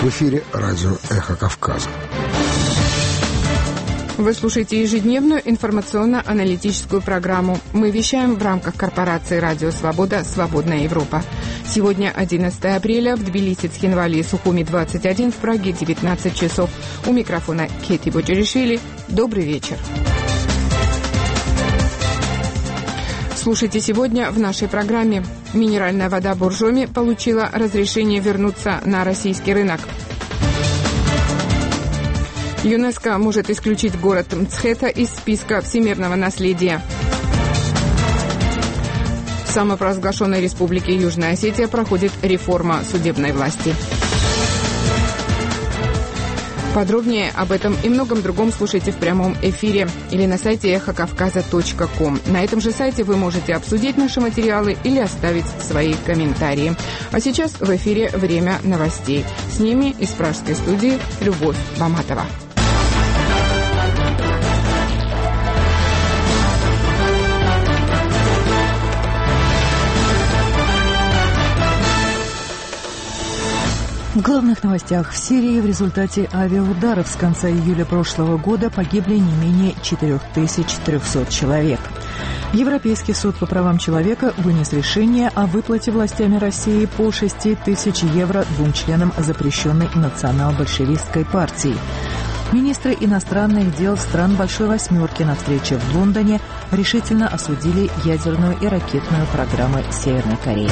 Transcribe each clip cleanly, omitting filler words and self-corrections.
В эфире радио «Эхо Кавказа». Вы слушаете ежедневную информационно-аналитическую программу. Мы вещаем в рамках корпорации «Радио Свобода. Свободная Европа». Сегодня 11 апреля, в Тбилиси, Цхинвале и Сухуми 21, в Праге 19 часов. У микрофона Кети Боджеришвили. Добрый вечер. Слушайте сегодня в нашей программе. Минеральная вода Боржоми получила разрешение вернуться на российский рынок. ЮНЕСКО может исключить город Мцхета из списка всемирного наследия. В самопровозглашенной республике Южная Осетия проходит реформа судебной власти. Подробнее об этом и многом другом слушайте в прямом эфире или на сайте эхокавказа.ком. На этом же сайте вы можете обсудить наши материалы или оставить свои комментарии. А сейчас в эфире время новостей. С ними из пражской студии Любовь Баматова. В главных новостях: в Сирии в результате авиаударов с конца июля прошлого года погибли не менее 4300 человек. Европейский суд по правам человека вынес решение о выплате властями России по 6000 евро двум членам запрещенной национал-большевистской партии. Министры иностранных дел стран Большой Восьмерки на встрече в Лондоне решительно осудили ядерную и ракетную программы Северной Кореи.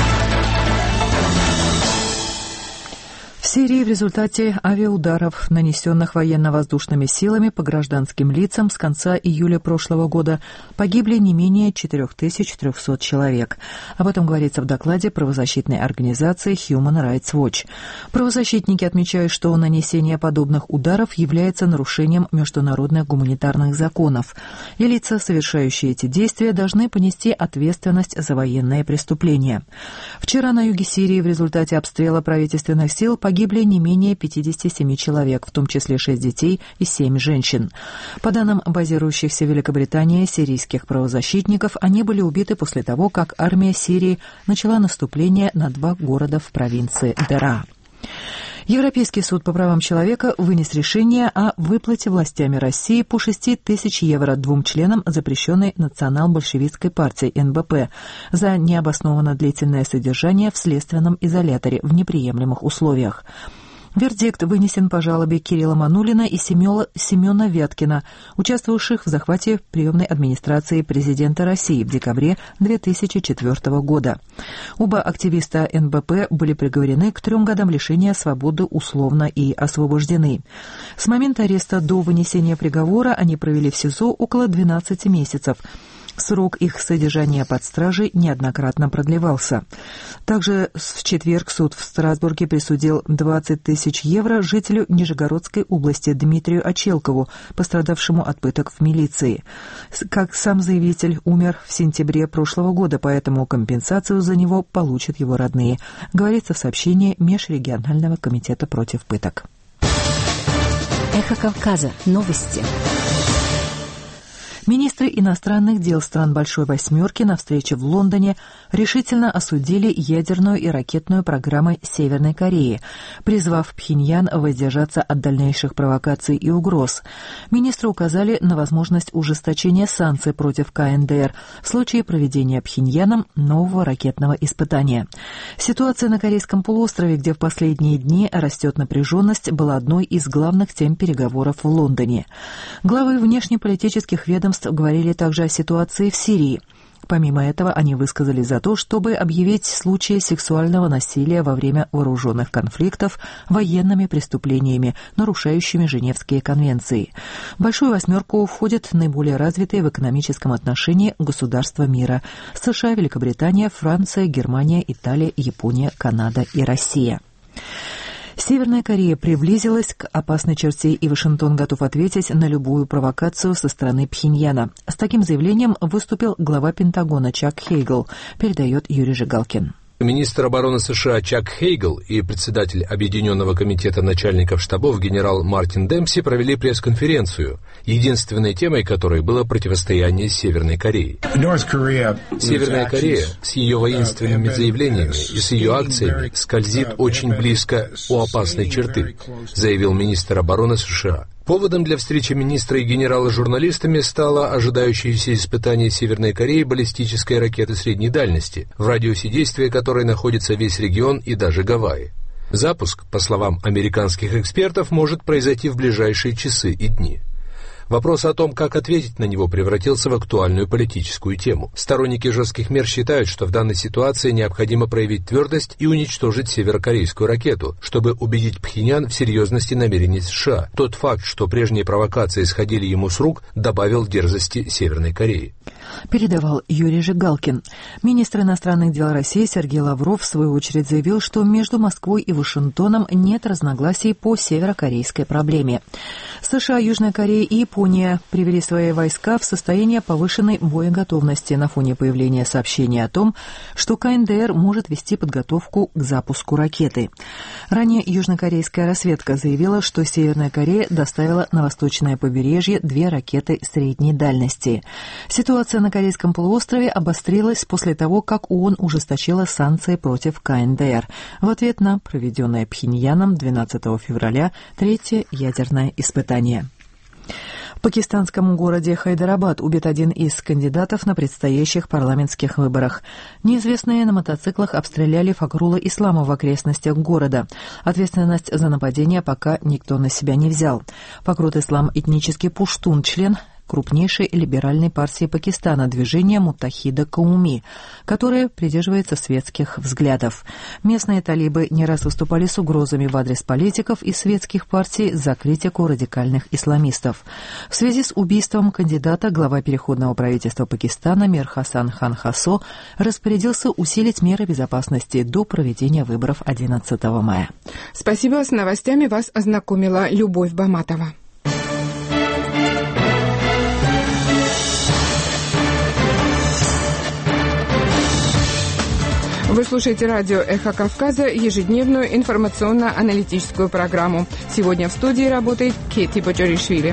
В Сирии в результате авиаударов, нанесенных военно-воздушными силами по гражданским лицам с конца июля прошлого года, погибли не менее 4300 человек. Об этом говорится в докладе правозащитной организации Human Rights Watch. Правозащитники отмечают, что нанесение подобных ударов является нарушением международных гуманитарных законов, и лица, совершающие эти действия, должны понести ответственность за военные преступления. Вчера на юге Сирии в результате обстрела правительственных сил погибли не менее 57 человек, в том числе 6 детей и 7 женщин. По данным базирующихся в Великобритании сирийских правозащитников, они были убиты после того, как армия Сирии начала наступление на 2 города в провинции Дера. Европейский суд по правам человека вынес решение о выплате властями России по 6000 евро двум членам запрещенной национал-большевистской партии НБП за необоснованно длительное содержание в следственном изоляторе в неприемлемых условиях. Вердикт вынесен по жалобе Кирилла Манулина и Семена Вяткина, участвовавших в захвате приемной администрации президента России в декабре 2004 года. Оба активиста НБП были приговорены к 3 годам лишения свободы условно и освобождены. С момента ареста до вынесения приговора они провели в СИЗО около 12 месяцев. Срок их содержания под стражей неоднократно продлевался. Также в четверг суд в Страсбурге присудил 20 000 евро жителю Нижегородской области Дмитрию Очелкову, пострадавшему от пыток в милиции. Как сам заявитель умер в сентябре прошлого года, поэтому компенсацию за него получат его родные, говорится в сообщении Межрегионального комитета против пыток. Эхо Кавказа. Новости. Министры иностранных дел стран Большой Восьмерки на встрече в Лондоне решительно осудили ядерную и ракетную программы Северной Кореи, призвав Пхеньян воздержаться от дальнейших провокаций и угроз. Министры указали на возможность ужесточения санкций против КНДР в случае проведения Пхеньяном нового ракетного испытания. Ситуация на Корейском полуострове, где в последние дни растет напряженность, была одной из главных тем переговоров в Лондоне. Главы внешнеполитических ведомств говорили также о ситуации в Сирии. Помимо этого, они высказались за то, чтобы объявить случаи сексуального насилия во время вооруженных конфликтов военными преступлениями, нарушающими Женевские конвенции. В Большую Восьмерку входят наиболее развитые в экономическом отношении государства мира: США, Великобритания, Франция, Германия, Италия, Япония, Канада и Россия. Северная Корея приблизилась к опасной черте, и Вашингтон готов ответить на любую провокацию со стороны Пхеньяна. С таким заявлением выступил глава Пентагона Чак Хейгл, передает Юрий Жигалкин. Министр обороны США Чак Хейгл и председатель Объединенного комитета начальников штабов генерал Мартин Демпси провели пресс-конференцию, единственной темой которой было противостояние с Северной Кореей. Северная Корея с ее воинственными заявлениями и с ее акциями скользит очень близко у опасной черты, заявил министр обороны США. Поводом для встречи министра и генерала с журналистами стало ожидающееся испытание Северной Кореи баллистической ракеты средней дальности, в радиусе действия которой находится весь регион и даже Гавайи. Запуск, по словам американских экспертов, может произойти в ближайшие часы и дни. Вопрос о том, как ответить на него, превратился в актуальную политическую тему. Сторонники жестких мер считают, что в данной ситуации необходимо проявить твердость и уничтожить северокорейскую ракету, чтобы убедить Пхеньян в серьезности намерений США. Тот факт, что прежние провокации сходили ему с рук, добавил дерзости Северной Кореи. Передавал Юрий Жигалкин. Министр иностранных дел России Сергей Лавров в свою очередь заявил, что между Москвой и Вашингтоном нет разногласий по северокорейской проблеме. США, Южная Корея и Япония привели свои войска в состояние повышенной боеготовности на фоне появления сообщений о том, что КНДР может вести подготовку к запуску ракеты. Ранее южнокорейская разведка заявила, что Северная Корея доставила на восточное побережье 2 ракеты средней дальности. Ситуация на Корейском полуострове обострилась после того, как ООН ужесточила санкции против КНДР в ответ на проведенное Пхеньяном 12 февраля третье ядерное испытание. В пакистанском городе Хайдарабад убит один из кандидатов на предстоящих парламентских выборах. Неизвестные на мотоциклах обстреляли Фахрула Ислама в окрестностях города. Ответственность за нападение пока никто на себя не взял. Фахрул Ислам — этнический пуштун, член крупнейшей либеральной партии Пакистана, движения Муттахида Кауми, которое придерживается светских взглядов. Местные талибы не раз выступали с угрозами в адрес политиков и светских партий за критику радикальных исламистов. В связи с убийством кандидата глава переходного правительства Пакистана Мир Хасан Хан Хасо распорядился усилить меры безопасности до проведения выборов 11 мая. Спасибо. С новостями вас ознакомила Любовь Баматова. Вы слушаете радио «Эхо Кавказа», ежедневную информационно-аналитическую программу. Сегодня в студии работает Кети Бочаришвили.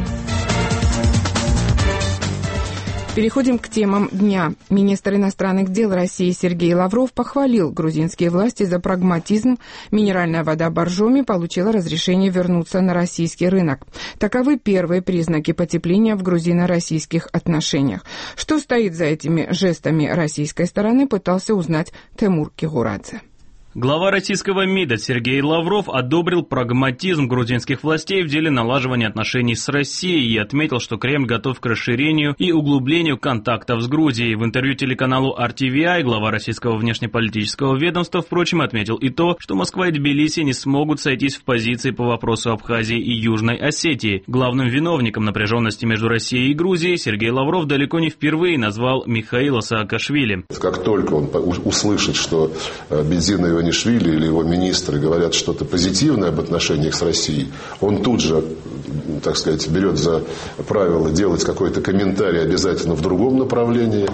Переходим к темам дня. Министр иностранных дел России Сергей Лавров похвалил грузинские власти за прагматизм. Минеральная вода Боржоми получила разрешение вернуться на российский рынок. Таковы первые признаки потепления в грузино-российских отношениях. Что стоит за этими жестами российской стороны, пытался узнать Тимур Кигурадзе. Глава российского МИДа Сергей Лавров одобрил прагматизм грузинских властей в деле налаживания отношений с Россией и отметил, что Кремль готов к расширению и углублению контактов с Грузией. В интервью телеканалу RTVI глава российского внешнеполитического ведомства, впрочем, отметил и то, что Москва и Тбилиси не смогут сойтись в позиции по вопросу Абхазии и Южной Осетии. Главным виновником напряженности между Россией и Грузией Сергей Лавров далеко не впервые назвал Михаила Саакашвили. Как только он услышит, что бензиновый Иванишвили или его министры говорят что-то позитивное об отношениях с Россией, он тут же, так сказать, берет за правило делать какой-то комментарий обязательно в другом направлении.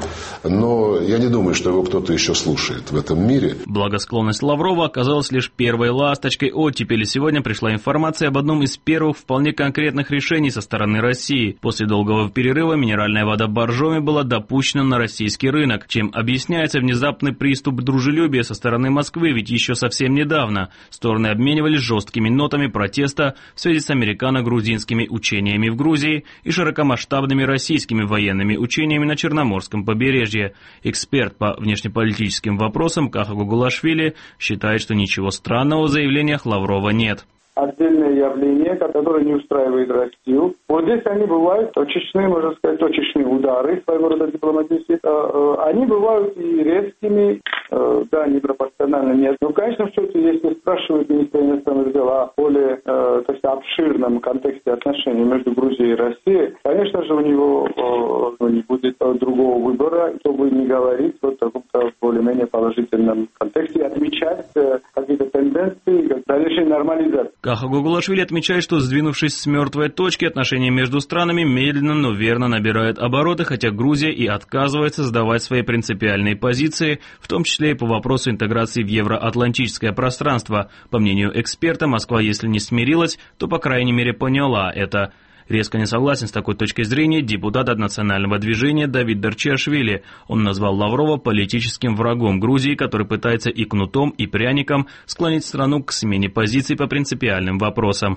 Но я не думаю, что его кто-то еще слушает в этом мире. Благосклонность Лаврова оказалась лишь первой ласточкой оттепели. Сегодня пришла информация об одном из первых вполне конкретных решений со стороны России. После долгого перерыва минеральная вода Боржоми была допущена на российский рынок, чем объясняется внезапный приступ дружелюбия со стороны Москвы, ведь еще совсем недавно стороны обменивались жесткими нотами протеста в связи с американо-грузинскими учениями в Грузии и широкомасштабными российскими военными учениями на Черноморском побережье. Эксперт по внешнеполитическим вопросам Каха Гугулашвили считает, что ничего странного в заявлениях Лаврова нет. Отдельное явление, которое не устраивает Россию. Вот здесь они бывают точечные, можно сказать, точечные удары своего рода дипломатические. Они бывают и резкими, да, непропорционально нет. Но в конечном счете, если спрашивают министра иностранных дел о более, так сказать, обширном контексте отношений между Грузией и Россией, конечно же, у него не будет другого выбора, чтобы не говорить вот о каком-то более-менее положительном контексте и отмечать какие-то тенденции дальнейшей нормализации. Каха Гугулашвили отмечает, что, сдвинувшись с мертвой точки, отношения между странами медленно, но верно набирают обороты, хотя Грузия и отказывается сдавать свои принципиальные позиции, в том числе и по вопросу интеграции в евроатлантическое пространство. По мнению эксперта, Москва, если не смирилась, то, по крайней мере, поняла это. Резко не согласен с такой точкой зрения депутат от национального движения Давид Дарчиашвили. Он назвал Лаврова политическим врагом Грузии, который пытается и кнутом, и пряником склонить страну к смене позиций по принципиальным вопросам.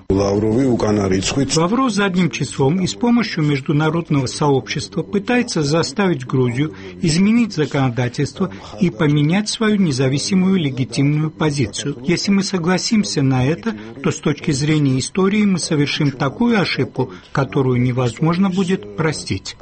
Лавров задним числом и с помощью международного сообщества пытается заставить Грузию изменить законодательство и поменять свою независимую легитимную позицию. Если мы согласимся на это, то с точки зрения истории мы совершим такую ошибку, которую невозможно будет простить.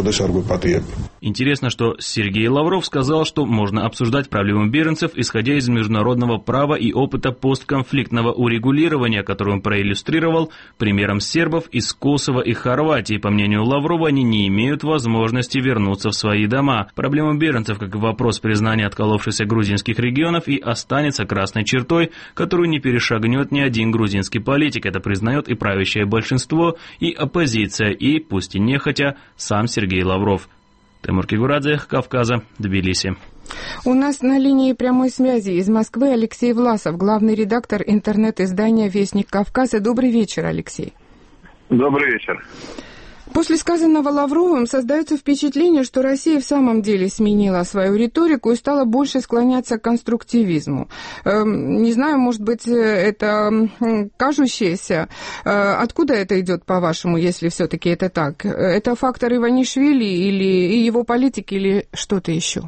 Интересно, что Сергей Лавров сказал, что можно обсуждать проблему беженцев, исходя из международного права и опыта постконфликтного урегулирования, который он проиллюстрировал примером сербов из Косово и Хорватии. По мнению Лаврова, они не имеют возможности вернуться в свои дома. Проблема беженцев, как и вопрос признания отколовшихся грузинских регионов, и останется красной чертой, которую не перешагнет ни один грузинский политик. Это признает и правящее большинство, и оппозиция, и, пусть и нехотя, сам Сергей Лавров. Тимур Кигурадзе, Кавказа, Тбилиси. У нас на линии прямой связи из Москвы Алексей Власов, главный редактор интернет-издания «Вестник Кавказа». Добрый вечер, Алексей. Добрый вечер. После сказанного Лавровым создается впечатление, что Россия в самом деле сменила свою риторику и стала больше склоняться к конструктивизму. Не знаю, может быть, это кажущееся. Откуда это идет, по-вашему, если все-таки это так? Это фактор Иванишвили или его политики, или что-то еще?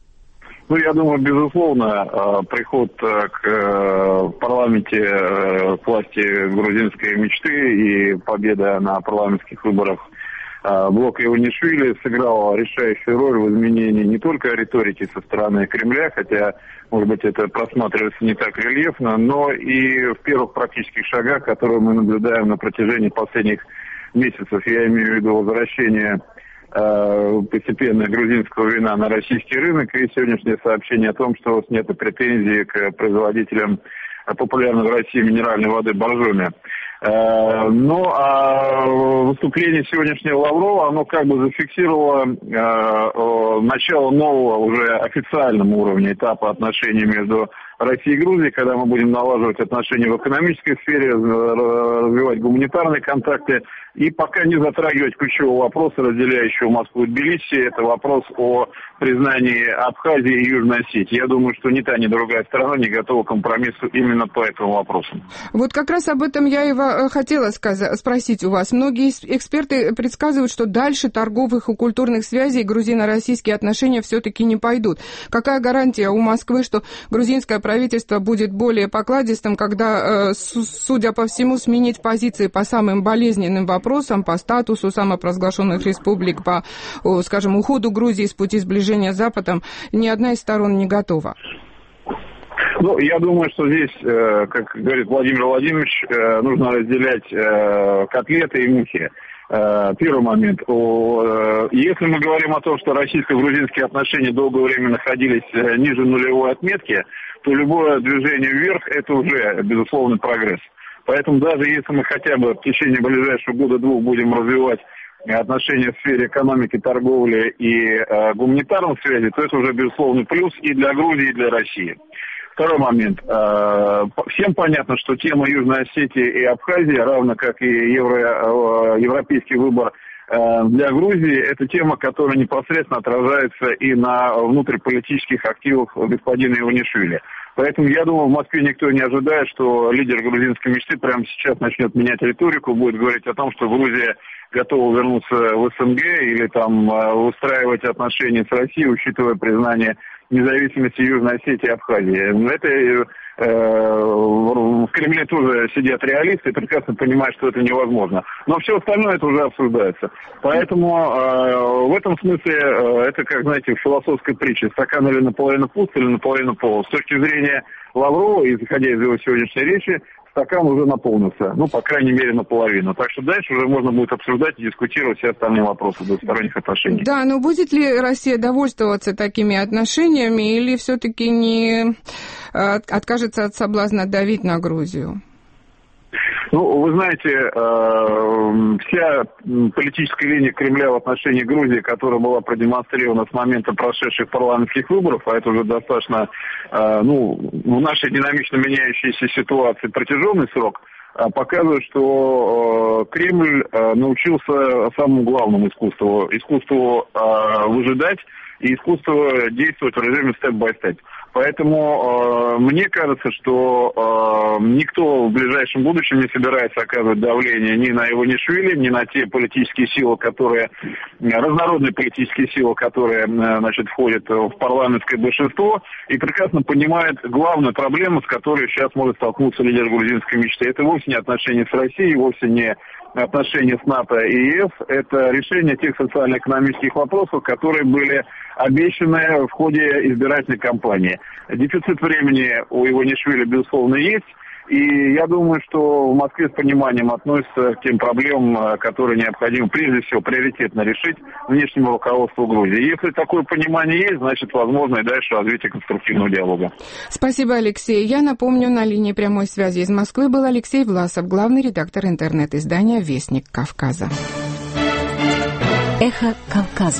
Я думаю, безусловно, приход в парламенте к власти грузинской мечты и победа на парламентских выборах блока Иванишвили сыграла решающую роль в изменении не только риторики со стороны Кремля, хотя, может быть, это просматривается не так рельефно, но и в первых практических шагах, которые мы наблюдаем на протяжении последних месяцев. Я имею в виду возвращение постепенно грузинского вина на российский рынок и сегодняшнее сообщение о том, что снято претензии к производителям популярной в России минеральной воды Боржоми. Выступление сегодняшнего Лаврова, оно как бы зафиксировало начало нового уже официального уровня этапа отношений между Россией и Грузией, когда мы будем налаживать отношения в экономической сфере, развивать гуманитарные контакты и пока не затрагивать ключевого вопроса, разделяющего Москву и Тбилиси, это вопрос о признании Абхазии и Южной Осетии. Я думаю, что ни та, ни другая сторона не готова к компромиссу именно по этому вопросу. Вот как раз об этом я и хотела спросить у вас. Многие эксперты предсказывают, что дальше торговых и культурных связей грузино-российские отношения все-таки не пойдут. Какая гарантия у Москвы, что грузинское правительство будет более покладистым, когда, судя по всему, сменить позиции по самым болезненным вопросам, по статусу самопровозглашенных республик, по, скажем, уходу Грузии с пути сближения с Западом, ни одна из сторон не готова? Я думаю, что здесь, как говорит Владимир Владимирович, нужно разделять котлеты и мухи. Первый момент. Если мы говорим о том, что российско-грузинские отношения долгое время находились ниже нулевой отметки, то любое движение вверх – это уже безусловный прогресс. Поэтому даже если мы хотя бы в течение ближайшего года-двух будем развивать отношения в сфере экономики, торговли и гуманитарных связей, то это уже безусловный плюс и для Грузии, и для России. Второй момент. Всем понятно, что тема Южной Осетии и Абхазии, равно как и европейский выбор для Грузии, это тема, которая непосредственно отражается и на внутриполитических активах господина Иванишвили. Поэтому, я думаю, в Москве никто не ожидает, что лидер грузинской мечты прямо сейчас начнет менять риторику, будет говорить о том, что Грузия готова вернуться в СНГ или там устраивать отношения с Россией, учитывая признание независимости Южной Осетии и Абхазии. Это в Кремле тоже сидят реалисты и прекрасно понимают, что это невозможно. Но все остальное это уже обсуждается. Поэтому в этом смысле это, как, знаете, в философской притче. Стакан или наполовину пуст, или наполовину полон. С точки зрения Лаврова, исходя из его сегодняшней речи, стакан уже наполнился, ну, по крайней мере, наполовину. Так что дальше уже можно будет обсуждать и дискутировать все остальные вопросы двусторонних отношений. Да, но будет ли Россия довольствоваться такими отношениями или все-таки не откажется от соблазна давить на Грузию? Ну, вы знаете, вся политическая линия Кремля в отношении Грузии, которая была продемонстрирована с момента прошедших парламентских выборов, а это уже достаточно, в нашей динамично меняющейся ситуации протяженный срок, показывает, что Кремль научился самому главному искусству выжидать и искусству действовать в режиме степ-бай-степ. Поэтому мне кажется, что никто в ближайшем будущем не собирается оказывать давление ни на Иванишвили, ни на те политические силы, разнородные политические силы, которые, входят в парламентское большинство, и прекрасно понимает главную проблему, с которой сейчас может столкнуться лидер грузинской мечты. Это вовсе не отношения с Россией, вовсе не отношения с НАТО и ЕС, это решение тех социально-экономических вопросов, которые были обещаны в ходе избирательной кампании. Дефицит времени у Иванишвили, безусловно, есть, и я думаю, что в Москве с пониманием относятся к тем проблемам, которые необходимо прежде всего приоритетно решить внешнему руководству Грузии. Если такое понимание есть, значит, возможно и дальше развитие конструктивного диалога. Спасибо, Алексей. Я напомню, на линии прямой связи из Москвы был Алексей Власов, главный редактор интернет-издания «Вестник Кавказа». Эхо Кавказа.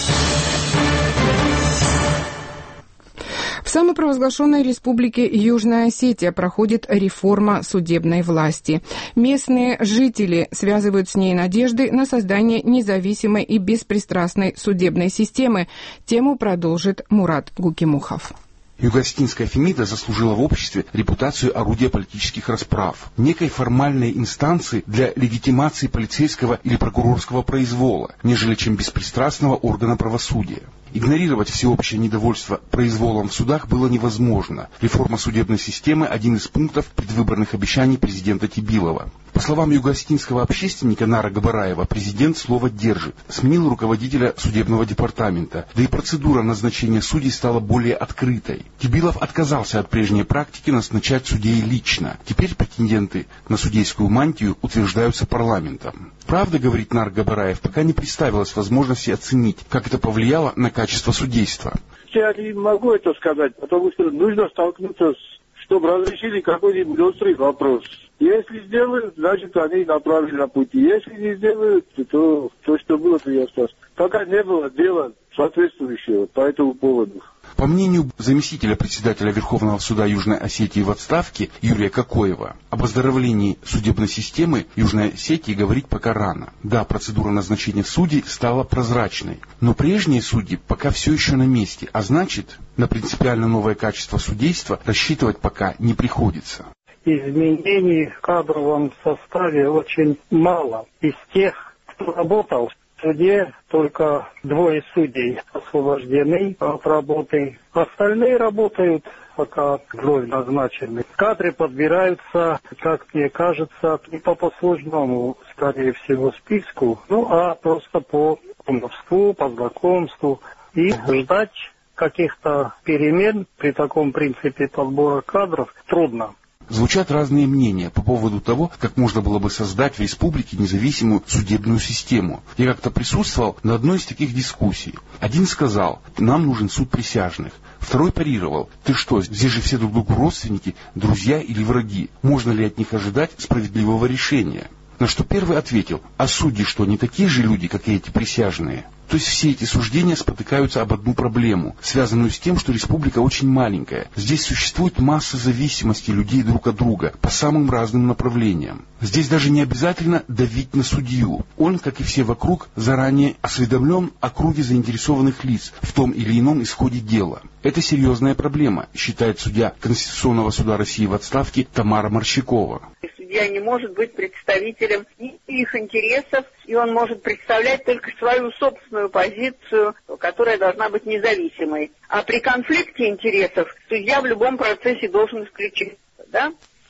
В самопровозглашенной республике Южная Осетия проходит реформа судебной власти. Местные жители связывают с ней надежды на создание независимой и беспристрастной судебной системы. Тему продолжит Мурат Гукимухов. Юго-Осетинская Фемида заслужила в обществе репутацию орудия политических расправ, некой формальной инстанции для легитимации полицейского или прокурорского произвола, нежели чем беспристрастного органа правосудия. Игнорировать всеобщее недовольство произволом в судах было невозможно. Реформа судебной системы – один из пунктов предвыборных обещаний президента Тибилова. По словам юго-осетинского общественника Нара Габараева, президент слово держит, сменил руководителя судебного департамента, да и процедура назначения судей стала более открытой. Тибилов отказался от прежней практики назначать судей лично. Теперь претенденты на судейскую мантию утверждаются парламентом. Правда, говорит Нар Габараев, пока не представилась возможности оценить, как это повлияло на качество судейства. Я не могу это сказать, потому что нужно столкнуться чтобы разрешили какой-нибудь острый вопрос. Если сделают, значит, они на правильном пути. Если не сделают, то что было, то и осталось. Пока не было дела соответствующего по этому поводу. По мнению заместителя председателя Верховного суда Южной Осетии в отставке Юрия Кокоева, об оздоровлении судебной системы Южной Осетии говорить пока рано. Да, процедура назначения судей стала прозрачной, но прежние судьи пока все еще на месте, а значит, на принципиально новое качество судейства рассчитывать пока не приходится. Изменений в кадровом составе очень мало. Из тех, кто работал в суде, только 2 судей освобождены от работы. Остальные работают, пока вновь назначены. Кадры подбираются, как мне кажется, не по послужному, скорее всего, списку, а просто по кумовству, по знакомству. И ждать каких-то перемен при таком принципе подбора кадров трудно. Звучат разные мнения по поводу того, как можно было бы создать в республике независимую судебную систему. Я как-то присутствовал на одной из таких дискуссий. Один сказал, нам нужен суд присяжных. Второй парировал, ты что, здесь же все друг другу родственники, друзья или враги? Можно ли от них ожидать справедливого решения? На что первый ответил, а судьи что, не такие же люди, как и эти присяжные? То есть все эти суждения спотыкаются об одну проблему, связанную с тем, что республика очень маленькая. Здесь существует масса зависимостей людей друг от друга по самым разным направлениям. Здесь даже не обязательно давить на судью. Он, как и все вокруг, заранее осведомлен о круге заинтересованных лиц в том или ином исходе дела. Это серьезная проблема, считает судья Конституционного суда России в отставке Тамара Морщакова. Судья не может быть представителем их интересов, и он может представлять только свою собственную позицию, которая должна быть независимой. А при конфликте интересов судья в любом процессе должен исключиться, да?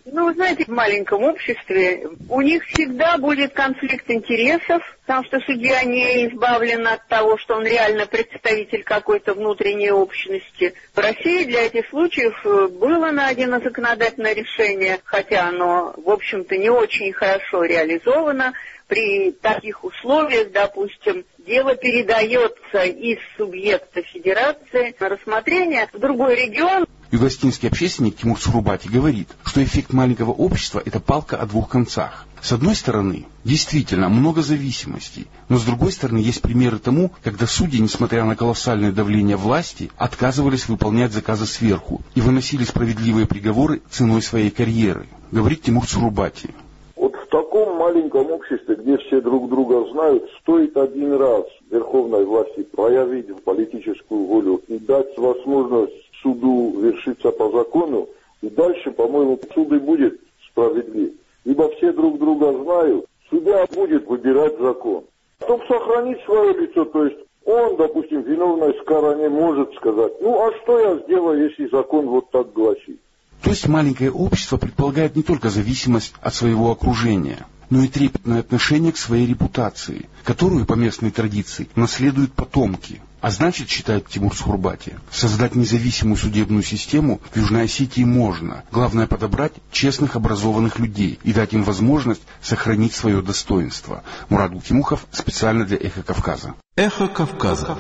Ну, вы знаете, в маленьком обществе у них всегда будет конфликт интересов, потому что судья не избавлен от того, что он реально представитель какой-то внутренней общности. В России для этих случаев было найдено законодательное решение, хотя оно, в общем-то, не очень хорошо реализовано. При таких условиях, допустим, дело передается из субъекта федерации на рассмотрение в другой регион. Югославский общественник Тимур Сурубати говорит, что эффект маленького общества – это палка о двух концах. С одной стороны, действительно много зависимостей, но с другой стороны, есть примеры тому, когда судьи, несмотря на колоссальное давление власти, отказывались выполнять заказы сверху и выносили справедливые приговоры ценой своей карьеры, говорит Тимур Сурубати. Вот в таком маленьком обществе, где все друг друга знают, стоит один раз верховной власти проявить политическую волю и дать возможность суду вершиться по закону, и дальше, по-моему, суд и будет справедлив. Ибо все друг друга знают, судья будет выбирать закон. Чтобы сохранить свое лицо, то есть он, допустим, виновной стороне может сказать, ну а что я сделаю, если закон вот так гласит? То есть маленькое общество предполагает не только зависимость от своего окружения, но и трепетное отношение к своей репутации, которую, по местной традиции, наследуют потомки. А значит, считает Тимур Сурубати, создать независимую судебную систему в Южной Осетии можно. Главное подобрать честных, образованных людей и дать им возможность сохранить свое достоинство. Мурат Гукимухов специально для «Эхо Кавказа». «Эхо Кавказа».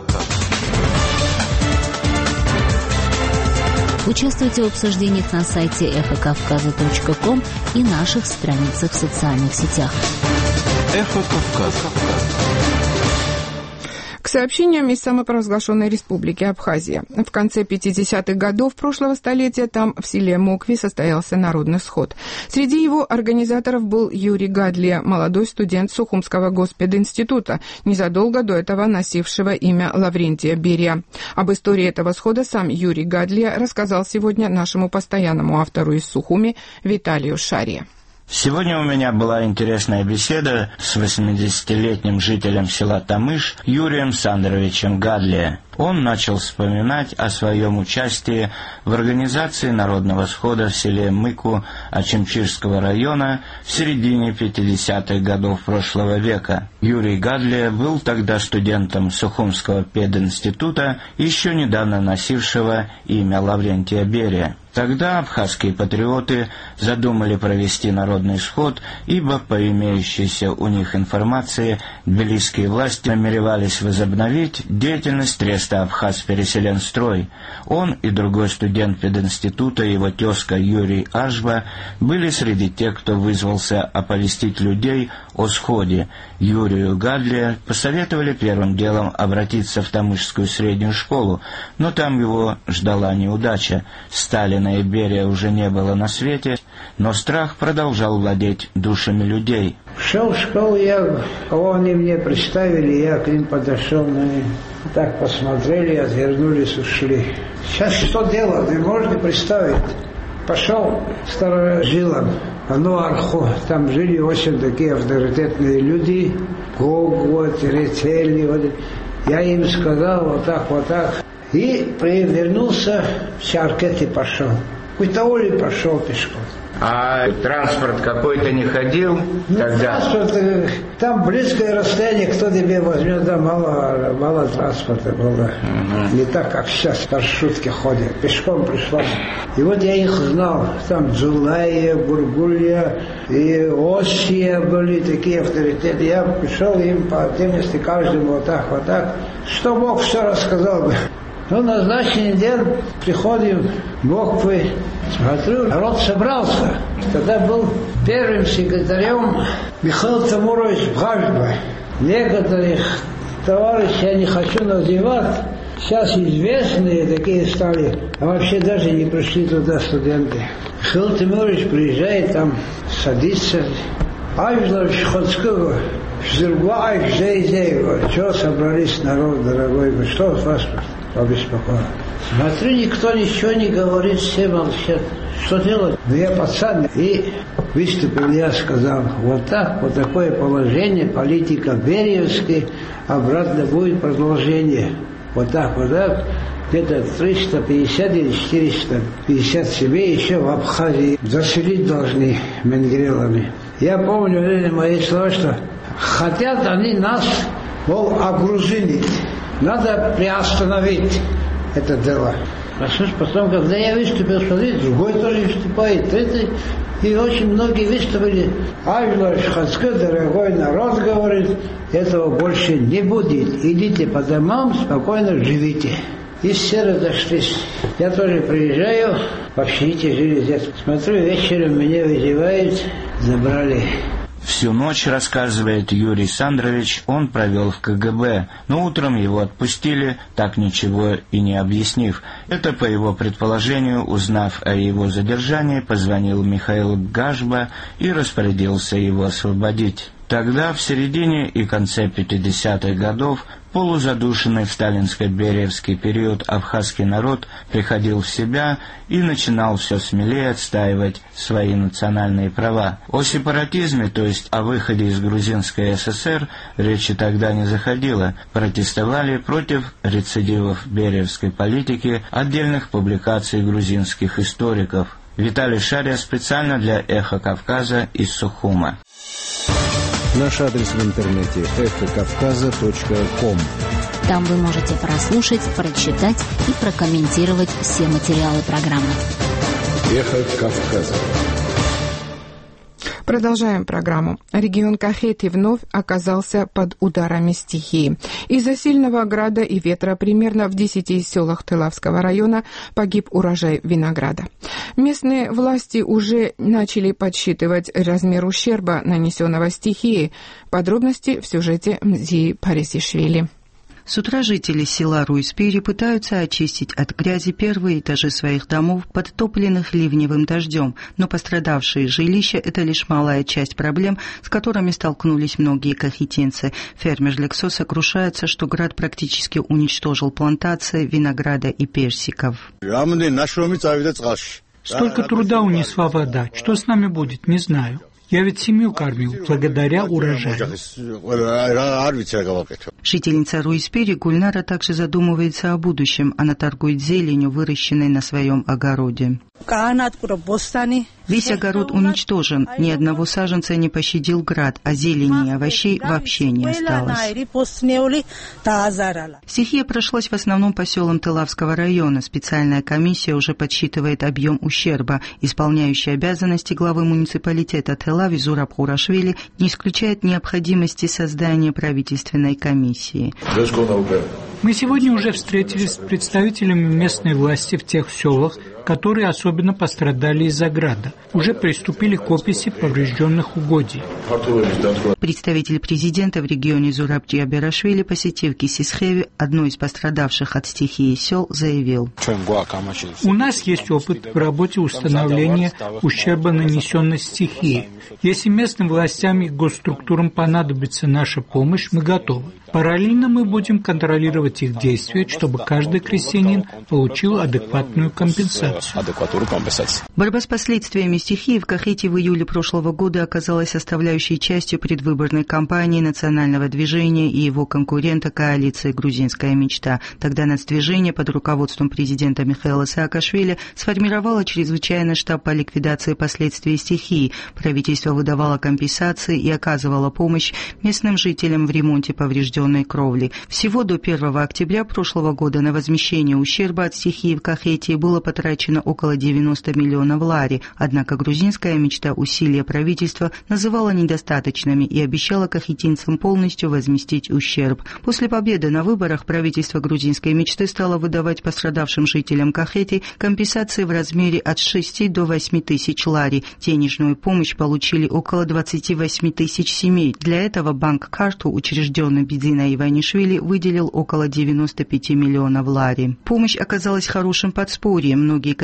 Участвуйте в обсуждениях на сайте эхокавказа.ком и наших страницах в социальных сетях. «Эхо Кавказа». К сообщениям из самопровозглашенной республики Абхазия. В конце 50-х годов прошлого столетия там, в селе Мокви, состоялся народный сход. Среди его организаторов был Юрий Гадлия, молодой студент Сухумского госпединститута, незадолго до этого носившего имя Лаврентия Берия. Об истории этого схода сам Юрий Гадлия рассказал сегодня нашему постоянному автору из Сухуми Виталию Шаре. Сегодня у меня была интересная беседа с 80-летним жителем села Тамыш Юрием Сандровичем Гадлия. Он начал вспоминать о своем участии в организации народного схода в селе Мыку Ачимчирского района в середине 50-х годов прошлого века. Юрий Гадлия был тогда студентом Сухумского пединститута, еще недавно носившего имя Лаврентия Берия. Тогда абхазские патриоты задумали провести народный сход, ибо по имеющейся у них информации тбилисские власти намеревались возобновить деятельность треста «Абхаз-Переселенстрой». Он и другой студент пединститута, его тезка Юрий Ажба, были среди тех, кто вызвался оповестить людей о сходе. Юрию Гадлия посоветовали первым делом обратиться в Тамышскую среднюю школу, но там его ждала неудача. Сталина и Берия уже не было на свете, но страх продолжал владеть душами людей. Шел в школу я, кого они мне представили, я к ним подошел, они так посмотрели, отвернулись, ушли. Сейчас что делать, вы можете представить? Пошел старожилам, Ануарху, там жили очень такие авторитетные люди, Гогу, Терецели, вот. Я им сказал вот так, и вернулся в Чаркет и пошел. Куйтаули пошел пешком. А транспорт какой-то не ходил тогда? Транспорт, там близкое расстояние, кто тебе возьмет, да, мало транспорта было. Не так, как сейчас маршрутки ходят. Пешком пришлось. И вот я их знал. Там Джулая, Бургулья и Осия были такие авторитеты. Я пришел им по отдельности каждому вот так. Что Бог все рассказал бы. Ну, на назначенный день приходим в Моквы, смотрю, народ собрался. Тогда был первым секретарем Михаил Тамурович Бхажба. Некоторых товарищей я не хочу называть, сейчас известные такие стали, а вообще даже не пришли туда студенты. Михаил Тамурович приезжает там, садится. Айвлович Ходского, Зербаев, Зейзеева, что собрались, народ дорогой, что вас побеспокоило? Смотрю, никто ничего не говорит, все молчат. Что делать? Ну, я пацан, и выступил, я сказал, вот такое положение, политика Бериевской, обратно будет продолжение. Вот так. где-то 350 или 450 семей еще в Абхазии заселить должны менгрелами. Я помню мои слова, что хотят они нас, мол, огрузинить. Надо приостановить это дело. А что ж, потом, когда я выступил, смотрите, другой тоже выступает, третий. И очень многие выступили. Ажлаш Хацке, дорогой народ, говорит, этого больше не будет. Идите по домам, спокойно живите. И все разошлись. Я тоже приезжаю, в общежитие жили здесь. Смотрю, вечером меня вызывают, забрали. Всю ночь, рассказывает Юрий Сандрович, он провел в КГБ, но утром его отпустили, так ничего и не объяснив. Это, по его предположению, узнав о его задержании, позвонил Михаил Гашба и распорядился его освободить. Тогда, в середине и конце 50-х годов, полузадушенный в сталинско-бериевский период абхазский народ приходил в себя и начинал все смелее отстаивать свои национальные права. О сепаратизме, то есть о выходе из Грузинской ССР, речи тогда не заходило. Протестовали против рецидивов бериевской политики отдельных публикаций грузинских историков. Виталий Шария специально для «Эхо Кавказа» из Сухума. Наш адрес в интернете эхокавказа.ком. Там вы можете прослушать, прочитать и прокомментировать все материалы программы. Эхо Кавказа. Продолжаем программу. Регион Кахети вновь оказался под ударами стихии. Из-за сильного града и ветра примерно в 10 селах Тылавского района погиб урожай винограда. Местные власти уже начали подсчитывать размер ущерба, нанесенного стихией. Подробности в сюжете Мзии Парисишвили. С утра жители села Руйспири пытаются очистить от грязи первые этажи своих домов, подтопленных ливневым дождем, но пострадавшие жилища – это лишь малая часть проблем, с которыми столкнулись многие кахетинцы. Фермер Лексо сокрушается, что град практически уничтожил плантации винограда и персиков. Столько труда унесла вода. Что с нами будет, не знаю. Я ведь семью кормил благодаря урожаю. Жительница Руйспири Гульнара также задумывается о будущем. Она торгует зеленью, выращенной на своем огороде. Весь огород уничтожен, ни одного саженца не пощадил град, а зелени и овощей вообще не осталось. Стихия прошлась в основном по селам Тылавского района. Специальная комиссия уже подсчитывает объем ущерба. Исполняющий обязанности главы муниципалитета Тылави Зураб Хурашвили не исключает необходимости создания правительственной комиссии. Мы сегодня уже встретились с представителями местной власти в тех селах, которые особенно пострадали из-за града. Уже приступили к описи поврежденных угодий. Представитель президента в регионе Зураб Аберашвили, посетив Кисисхеви, одно из пострадавших от стихии сел, заявил: «У нас есть опыт в работе установления ущерба, нанесенной стихией. Если местным властям и госструктурам понадобится наша помощь, мы готовы. Параллельно мы будем контролировать их действия, чтобы каждый крестьянин получил адекватную компенсацию». Борьба с последствиями стихии в Кахете в июле прошлого года оказалась составляющей частью предвыборной кампании национального движения и его конкурента коалиции «Грузинская мечта». Тогда нацдвижение под руководством президента Михаила Саакашвили сформировало чрезвычайный штаб по ликвидации последствий стихии. Правительство выдавало компенсации и оказывало помощь местным жителям в ремонте поврежденной кровли. Всего до 1 октября прошлого года на возмещение ущерба от стихии в Кахете было потрачено около 90 миллионов лари, однако грузинская мечта усилия правительства называла недостаточными и обещала кахетинцам полностью возместить ущерб. После победы на выборах правительство грузинской мечты стало выдавать пострадавшим жителям Кахети компенсации в размере от 6 до 8 тысяч лари. Денежную помощь получили около 28 тысяч семей. Для этого банк Карту, учрежденный Бедзина Иванишвили, выделил около 95 миллионов лари. Помощь оказалась хорошим подспорьем. Многие кахетинцы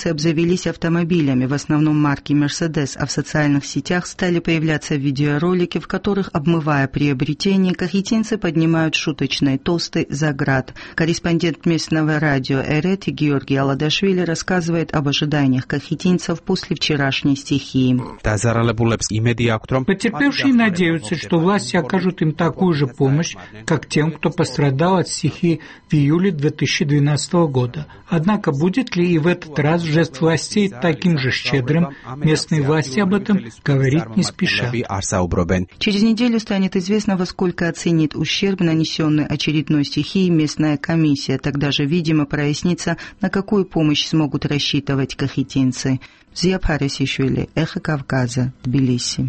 кахетинцы обзавелись автомобилями, в основном марки «Мерседес», а в социальных сетях стали появляться видеоролики, в которых, обмывая приобретение, кахетинцы поднимают шуточные тосты за град. Корреспондент местного радио «Эрети» Георгий Аладашвили рассказывает об ожиданиях кахетинцев после вчерашней стихии. Потерпевшие надеются, что власти окажут им такую же помощь, как тем, кто пострадал от стихии в июле 2012 года. Однако будет ли и в этот раз жест властей таким же щедрым, местные власти об этом говорить не спешат. Через неделю станет известно, во сколько оценит ущерб, нанесенный очередной стихией, местная комиссия. Тогда же, видимо, прояснится, на какую помощь смогут рассчитывать кахетинцы. Зия Парисишвили, Эхо Кавказа, Тбилиси.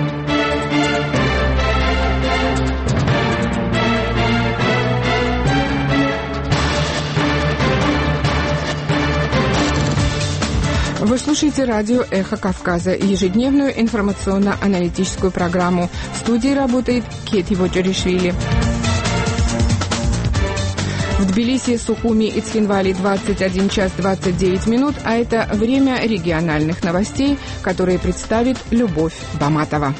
Вы слушаете радио «Эхо Кавказа», ежедневную информационно-аналитическую программу. В студии работает Кети Воджаришвили. В Тбилиси, Сухуми и Цхинвали 21 час 29 минут, а это время региональных новостей, которые представит Любовь Баматова.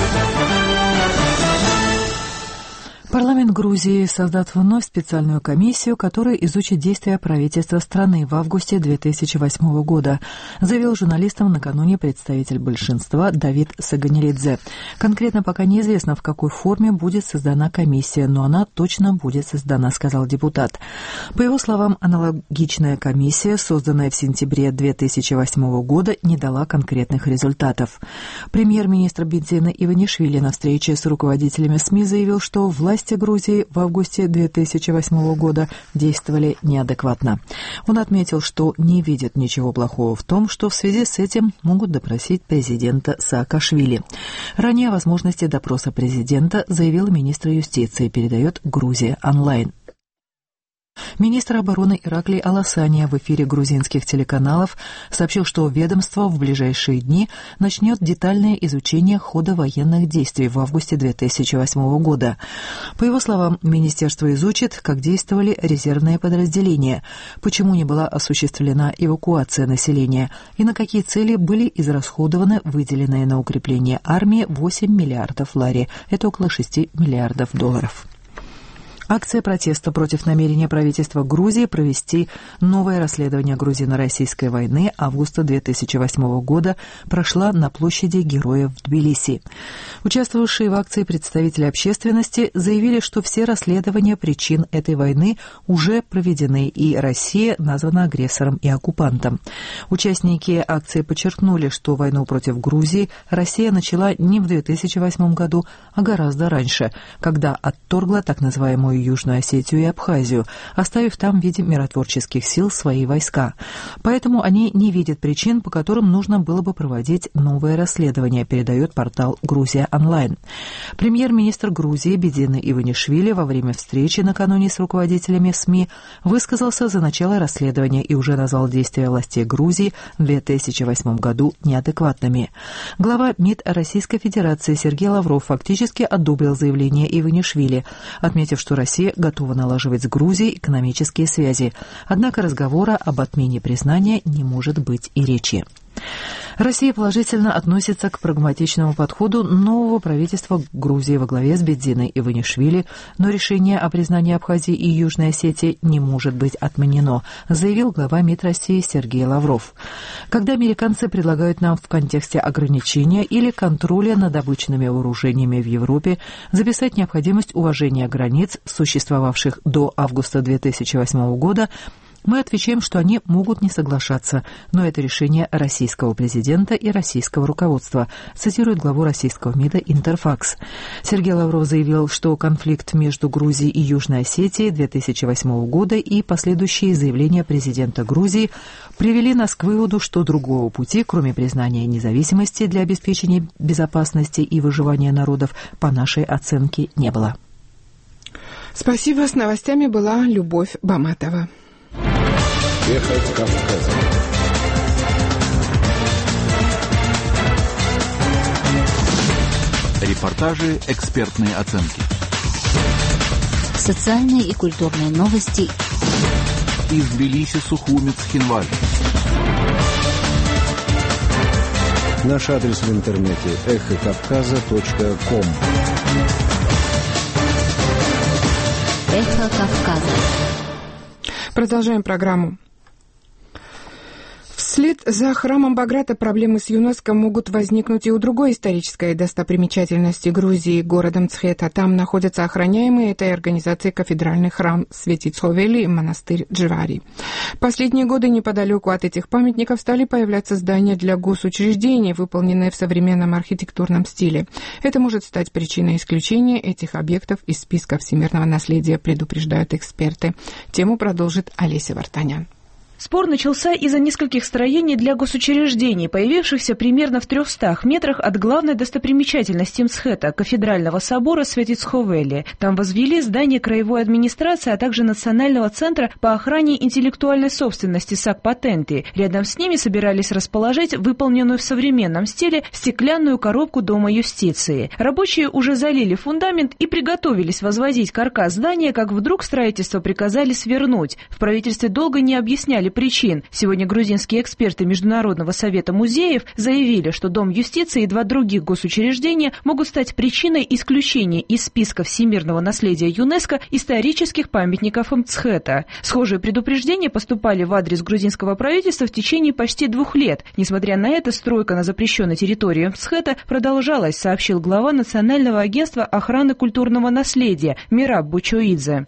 Парламент Грузии создаст вновь специальную комиссию, которая изучит действия правительства страны в августе 2008 года, заявил журналистам накануне представитель большинства Давид Саганилидзе. Конкретно пока неизвестно, в какой форме будет создана комиссия, но она точно будет создана, сказал депутат. По его словам, аналогичная комиссия, созданная в сентябре 2008 года, не дала конкретных результатов. Премьер-министр Бидзина Иванишвили на встрече с руководителями СМИ заявил, что власти Грузии в августе 2008 года действовали неадекватно. Он отметил, что не видит ничего плохого в том, что в связи с этим могут допросить президента Саакашвили. Ранее о возможности допроса президента заявил министр юстиции, передает Грузия онлайн. Министр обороны Ираклий Аласания в эфире грузинских телеканалов сообщил, что ведомство в ближайшие дни начнет детальное изучение хода военных действий в августе 2008 года. По его словам, министерство изучит, как действовали резервные подразделения, почему не была осуществлена эвакуация населения и на какие цели были израсходованы выделенные на укрепление армии 8 миллиардов лари, это около 6 миллиардов долларов. Акция протеста против намерения правительства Грузии провести новое расследование грузино-российской войны августа 2008 года прошла на площади Героев в Тбилиси. Участвовавшие в акции представители общественности заявили, что все расследования причин этой войны уже проведены, и Россия названа агрессором и оккупантом. Участники акции подчеркнули, что войну против Грузии Россия начала не в 2008 году, а гораздо раньше, когда отторгла так называемую Южную Осетию и Абхазию, оставив там в виде миротворческих сил свои войска. Поэтому они не видят причин, по которым нужно было бы проводить новое расследование, передает портал «Грузия онлайн». Премьер-министр Грузии Бидзина Иванишвили во время встречи накануне с руководителями СМИ высказался за начало расследования и уже назвал действия властей Грузии в 2008 году неадекватными. Глава МИД Российской Федерации Сергей Лавров фактически одобрил заявление Иванишвили, отметив, что Россия готова налаживать с Грузией экономические связи. Однако разговора об отмене признания не может быть и речи. Россия положительно относится к прагматичному подходу нового правительства Грузии во главе с Бидзиной Иванишвили, но решение о признании Абхазии и Южной Осетии не может быть отменено, заявил глава МИД России Сергей Лавров. Когда американцы предлагают нам в контексте ограничения или контроля над обычными вооружениями в Европе записать необходимость уважения границ, существовавших до августа 2008 года, мы отвечаем, что они могут не соглашаться, но это решение российского президента и российского руководства, цитирует главу российского МИДа Интерфакс. Сергей Лавров заявил, что конфликт между Грузией и Южной Осетией 2008 года и последующие заявления президента Грузии привели нас к выводу, что другого пути, кроме признания независимости для обеспечения безопасности и выживания народов, по нашей оценке не было. Спасибо. С новостями была Любовь Баматова. Эхо Кавказа. Репортажи, экспертные оценки. Социальные и культурные новости. Из Тбилиси, Сухуми, Цхинвали. Наш адрес в интернете эхокавказа.ком. Эхо Кавказа. Продолжаем программу. Вслед за храмом Баграта проблемы с ЮНЕСКО могут возникнуть и у другой исторической достопримечательности Грузии, городом Цхета. Там находится охраняемый этой организацией кафедральный храм Светицховели и монастырь Джвари. Последние годы неподалеку от этих памятников стали появляться здания для госучреждений, выполненные в современном архитектурном стиле. Это может стать причиной исключения этих объектов из списка всемирного наследия, предупреждают эксперты. Тему продолжит Олеся Вартанян. Спор начался из-за нескольких строений для госучреждений, появившихся примерно в 300 метрах от главной достопримечательности Мцхета – кафедрального собора Светицховели. Там возвели здание краевой администрации, а также Национального центра по охране интеллектуальной собственности САК-Патенты. Рядом с ними собирались расположить выполненную в современном стиле стеклянную коробку Дома юстиции. Рабочие уже залили фундамент и приготовились возводить каркас здания, как вдруг строительство приказали свернуть. В правительстве долго не объясняли причин. Сегодня грузинские эксперты Международного совета музеев заявили, что Дом юстиции и 2 других госучреждения могут стать причиной исключения из списка всемирного наследия ЮНЕСКО исторических памятников Мцхета. Схожие предупреждения поступали в адрес грузинского правительства в течение почти 2 лет. Несмотря на это, стройка на запрещенной территории Мцхета продолжалась, сообщил глава Национального агентства охраны культурного наследия Мираб Бучоидзе.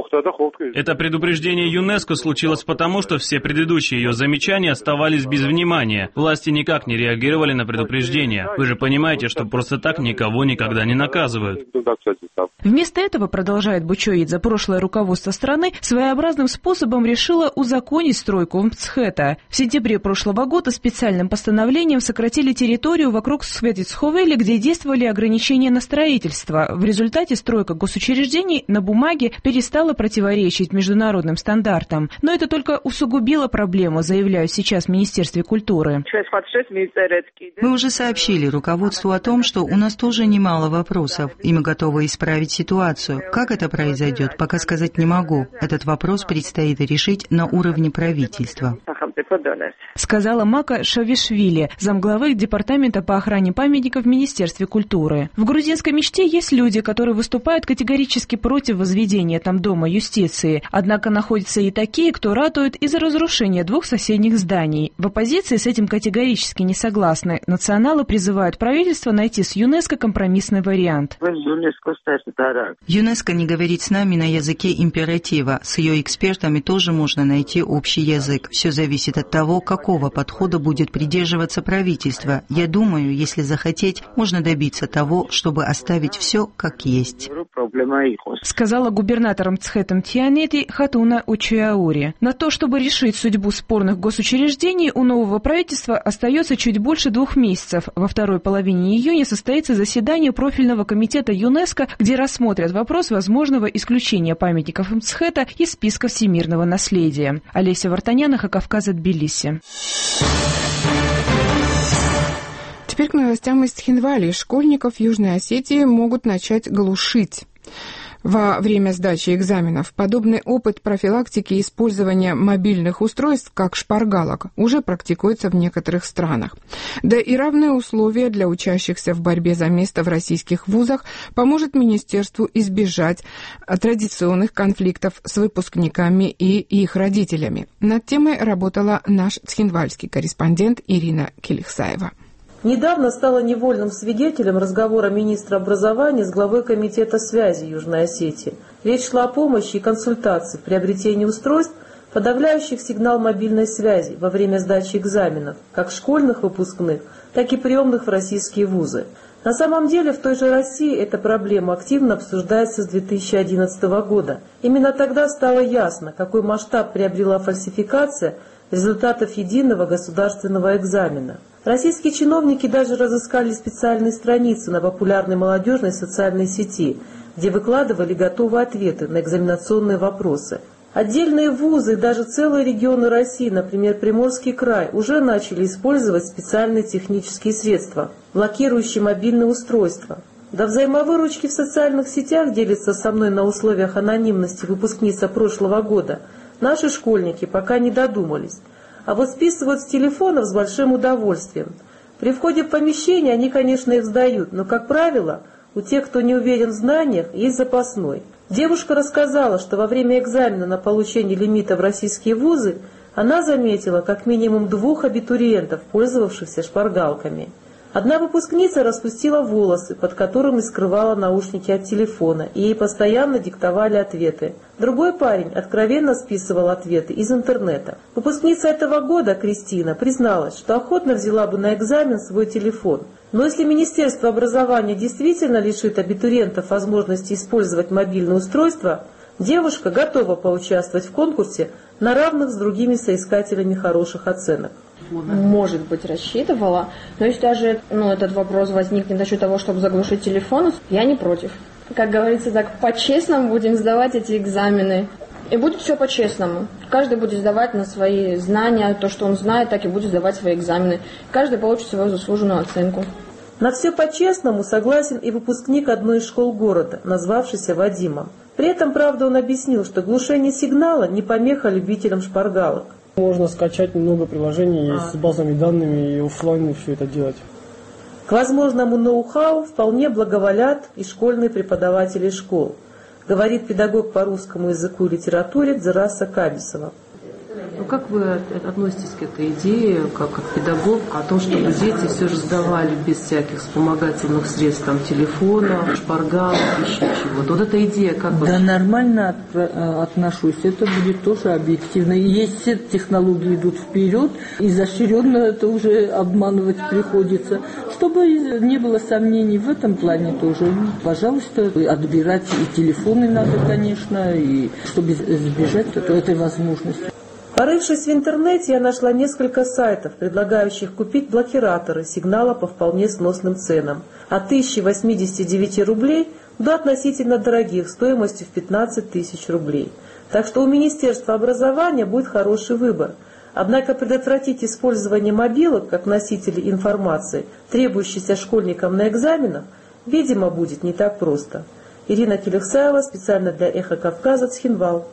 Это предупреждение ЮНЕСКО случилось потому, что все предыдущие ее замечания оставались без внимания. Власти никак не реагировали на предупреждения. Вы же понимаете, что просто так никого никогда не наказывают. Вместо этого, продолжает Бучоидзе, прошлое руководство страны своеобразным способом решило узаконить стройку Мцхета. В сентябре прошлого года специальным постановлением сократили территорию вокруг Светицховели, где действовали ограничения на строительство. В результате стройка госучреждений на бумаге перестала противоречить международным стандартам. Но это только усугубило проблему, заявляют сейчас в Министерстве культуры. Мы уже сообщили руководству о том, что у нас тоже немало вопросов, и мы готовы исправить ситуацию. Как это произойдет, пока сказать не могу. Этот вопрос предстоит решить на уровне правительства. Сказала Мака Шавишвили, замглавы Департамента по охране памятников в Министерстве культуры. В грузинской мечте есть люди, которые выступают категорически против возведения там Дома юстиции. Однако находятся и такие, кто ратует из-за разрушения 2 соседних зданий. В оппозиции с этим категорически не согласны. Националы призывают правительство найти с ЮНЕСКО компромиссный вариант. ЮНЕСКО не говорит с нами на языке императива. С ее экспертами тоже можно найти общий язык. Все зависит от того, какого подхода будет придерживаться правительство. Я думаю, если захотеть, можно добиться того, чтобы оставить все как есть. Сказала губернатором Мцхета Тианети Хатуна Учуяури. На то, чтобы решить судьбу спорных госучреждений, у нового правительства остается чуть больше 2 месяцев. Во второй половине июня состоится заседание профильного комитета ЮНЕСКО, где рассмотрят вопрос возможного исключения памятников Мцхета из списка всемирного наследия. Олеся Вартанян, Эхо Кавказа, Тбилиси. Теперь к новостям из Тхинвали. Школьников Южной Осетии могут начать глушить во время сдачи экзаменов. Подобный опыт профилактики использования мобильных устройств, как шпаргалок, уже практикуется в некоторых странах. Да и равные условия для учащихся в борьбе за место в российских вузах поможет министерству избежать традиционных конфликтов с выпускниками и их родителями. Над темой работала наш тхинвальский корреспондент Ирина Келихсаева. Недавно стала невольным свидетелем разговора министра образования с главой комитета связи Южной Осетии. Речь шла о помощи и консультации в приобретении устройств, подавляющих сигнал мобильной связи во время сдачи экзаменов, как школьных выпускных, так и приемных в российские вузы. На самом деле в той же России эта проблема активно обсуждается с 2011 года. Именно тогда стало ясно, какой масштаб приобрела фальсификация результатов единого государственного экзамена. Российские чиновники даже разыскали специальные страницы на популярной молодежной социальной сети, где выкладывали готовые ответы на экзаменационные вопросы. Отдельные вузы и даже целые регионы России, например, Приморский край, уже начали использовать специальные технические средства, блокирующие мобильные устройства. До взаимовыручки в социальных сетях делится со мной на условиях анонимности выпускница прошлого года. Наши школьники пока не додумались. А вот списывают с телефонов с большим удовольствием. При входе в помещение они, конечно, их сдают, но, как правило, у тех, кто не уверен в знаниях, есть запасной. Девушка рассказала, что во время экзамена на получение лимита в российские вузы она заметила как минимум 2 абитуриентов, пользовавшихся шпаргалками. Одна выпускница распустила волосы, под которыми скрывала наушники от телефона, и ей постоянно диктовали ответы. Другой парень откровенно списывал ответы из интернета. Выпускница этого года, Кристина, призналась, что охотно взяла бы на экзамен свой телефон. Но если Министерство образования действительно лишит абитуриентов возможности использовать мобильное устройство, девушка готова поучаствовать в конкурсе на равных с другими соискателями хороших оценок. Может быть, рассчитывала, но если даже этот вопрос возникнет насчет того, чтобы заглушить телефон, я не против. Как говорится, так по-честному будем сдавать эти экзамены. И будет все по-честному. Каждый будет сдавать на свои знания, то, что он знает, так и будет сдавать свои экзамены. Каждый получит свою заслуженную оценку. На все по-честному согласен и выпускник одной из школ города, назвавшийся Вадимом. При этом, правда, он объяснил, что глушение сигнала не помеха любителям шпаргалок. Можно скачать много приложений с базами данными и офлайн все это делать. К возможному ноу-хау вполне благоволят и школьные преподаватели школ, говорит педагог по русскому языку и литературе Дзераса Кабисова. Ну, как вы относитесь к этой идее, как педагог, о том, чтобы дети все же сдавали без всяких вспомогательных средств, там, телефона, шпаргалок, еще чего-то? Вот эта идея, как вы... Да, нормально отношусь. Это будет тоже объективно. Есть все технологии идут вперед, изощренно это уже обманывать приходится. Чтобы не было сомнений в этом плане тоже, пожалуйста, отбирать и телефоны надо, конечно, и чтобы избежать этой возможности. Порывшись в интернете, я нашла несколько сайтов, предлагающих купить блокираторы сигнала по вполне сносным ценам. От 1089 рублей до относительно дорогих, стоимостью в 15 тысяч рублей. Так что у Министерства образования будет хороший выбор. Однако предотвратить использование мобилок как носителей информации, требующейся школьникам на экзаменах, видимо, будет не так просто. Ирина Келехсаева, специально для «Эхо Кавказа», Цхинвал.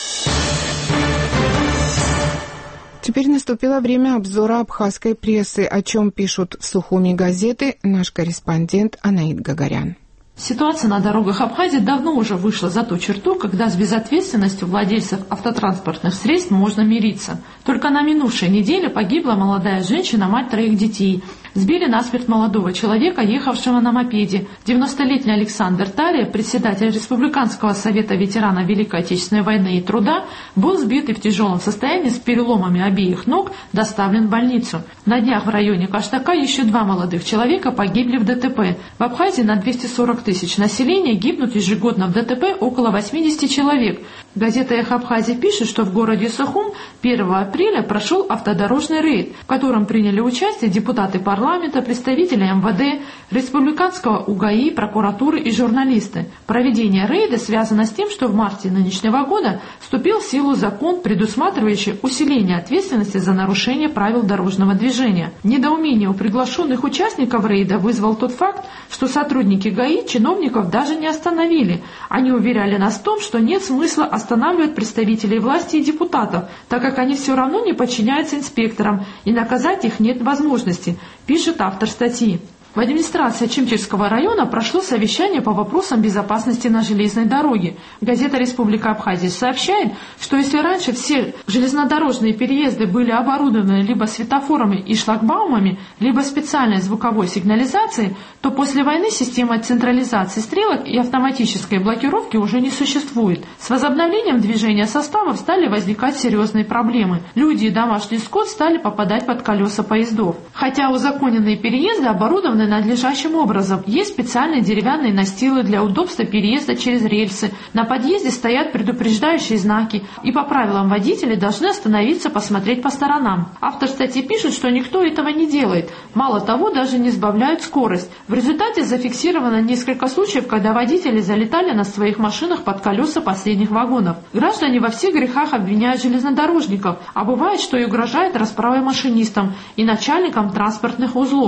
Теперь наступило время обзора абхазской прессы, о чем пишут в Сухуми газеты наш корреспондент Анаид Гагарян. Ситуация на дорогах Абхазии давно уже вышла за ту черту, когда с безответственностью владельцев автотранспортных средств можно мириться. Только на минувшей неделе погибла молодая женщина, мать 3 детей. Сбили насмерть молодого человека, ехавшего на мопеде. 90-летний Александр Тария, председатель Республиканского совета ветеранов Великой Отечественной войны и труда, был сбит и в тяжелом состоянии с переломами обеих ног доставлен в больницу. На днях в районе Каштака еще 2 молодых человека погибли в ДТП. В Абхазии на 240 тысяч населения гибнут ежегодно в ДТП около 80 человек. Газета «Эхо Абхазии» пишет, что в городе Сухум 1 апреля прошел автодорожный рейд, в котором приняли участие депутаты парламента, представители МВД, Республиканского УГАИ, прокуратуры и журналисты. Проведение рейда связано с тем, что в марте нынешнего года вступил в силу закон, предусматривающий усиление ответственности за нарушение правил дорожного движения. Недоумение у приглашенных участников рейда вызвал тот факт, что сотрудники ГАИ чиновников даже не остановили. Они уверяли нас в том, что нет смысла останавливать представителей власти и депутатов, так как они все равно не подчиняются инспекторам, и наказать их нет возможности, пишет автор статьи. В администрации Чимчирского района прошло совещание по вопросам безопасности на железной дороге. Газета «Республика Абхазия» сообщает, что если раньше все железнодорожные переезды были оборудованы либо светофорами и шлагбаумами, либо специальной звуковой сигнализацией, то после войны система централизации стрелок и автоматической блокировки уже не существует. С возобновлением движения составов стали возникать серьезные проблемы. Люди и домашний скот стали попадать под колеса поездов. Хотя узаконенные переезды оборудованы надлежащим образом. Есть специальные деревянные настилы для удобства переезда через рельсы. На подъезде стоят предупреждающие знаки. И по правилам водители должны остановиться, посмотреть по сторонам. Автор статьи пишет, что никто этого не делает. Мало того, даже не сбавляют скорость. В результате зафиксировано несколько случаев, когда водители залетали на своих машинах под колеса последних вагонов. Граждане во всех грехах обвиняют железнодорожников, а бывает, что и угрожает расправой машинистам и начальникам транспортных узлов.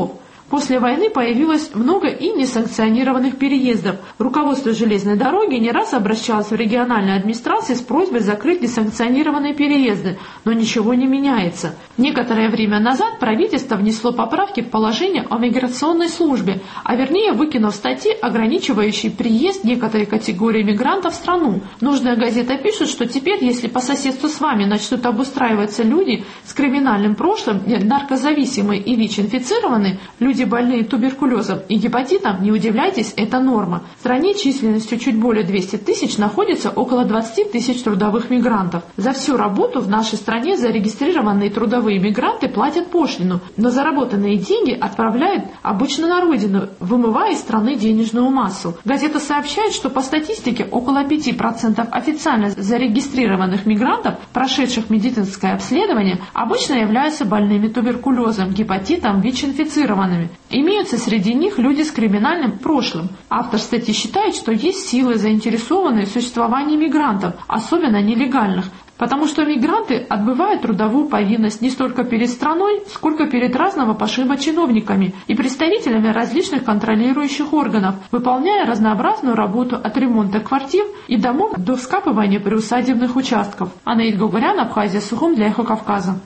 После войны появилось много и несанкционированных переездов. Руководство железной дороги не раз обращалось в региональные администрации с просьбой закрыть несанкционированные переезды, но ничего не меняется. Некоторое время назад правительство внесло поправки в положение о миграционной службе, а вернее выкинув статьи, ограничивающие приезд некоторой категории мигрантов в страну. Нужная газета пишет, что теперь, если по соседству с вами начнут обустраиваться люди с криминальным прошлым, наркозависимые и ВИЧ-инфицированные, люди больные туберкулезом и гепатитом, не удивляйтесь, это норма. В стране численностью чуть более 200 тысяч находится около 20 тысяч трудовых мигрантов. За всю работу в нашей стране зарегистрированные трудовые мигранты платят пошлину, но заработанные деньги отправляют обычно на родину, вымывая из страны денежную массу. Газета сообщает, что по статистике около 5% официально зарегистрированных мигрантов, прошедших медицинское обследование, обычно являются больными туберкулезом, гепатитом, ВИЧ-инфицированными. Имеются среди них люди с криминальным прошлым. Автор статьи считает, что есть силы, заинтересованные в существовании мигрантов, особенно нелегальных, потому что мигранты отбывают трудовую повинность не столько перед страной, сколько перед разного пошиба чиновниками и представителями различных контролирующих органов, выполняя разнообразную работу от ремонта квартир и домов до вскапывания приусадебных участков. Анаит Гогорян, Абхазия, Сухум для Эхо Кавказа.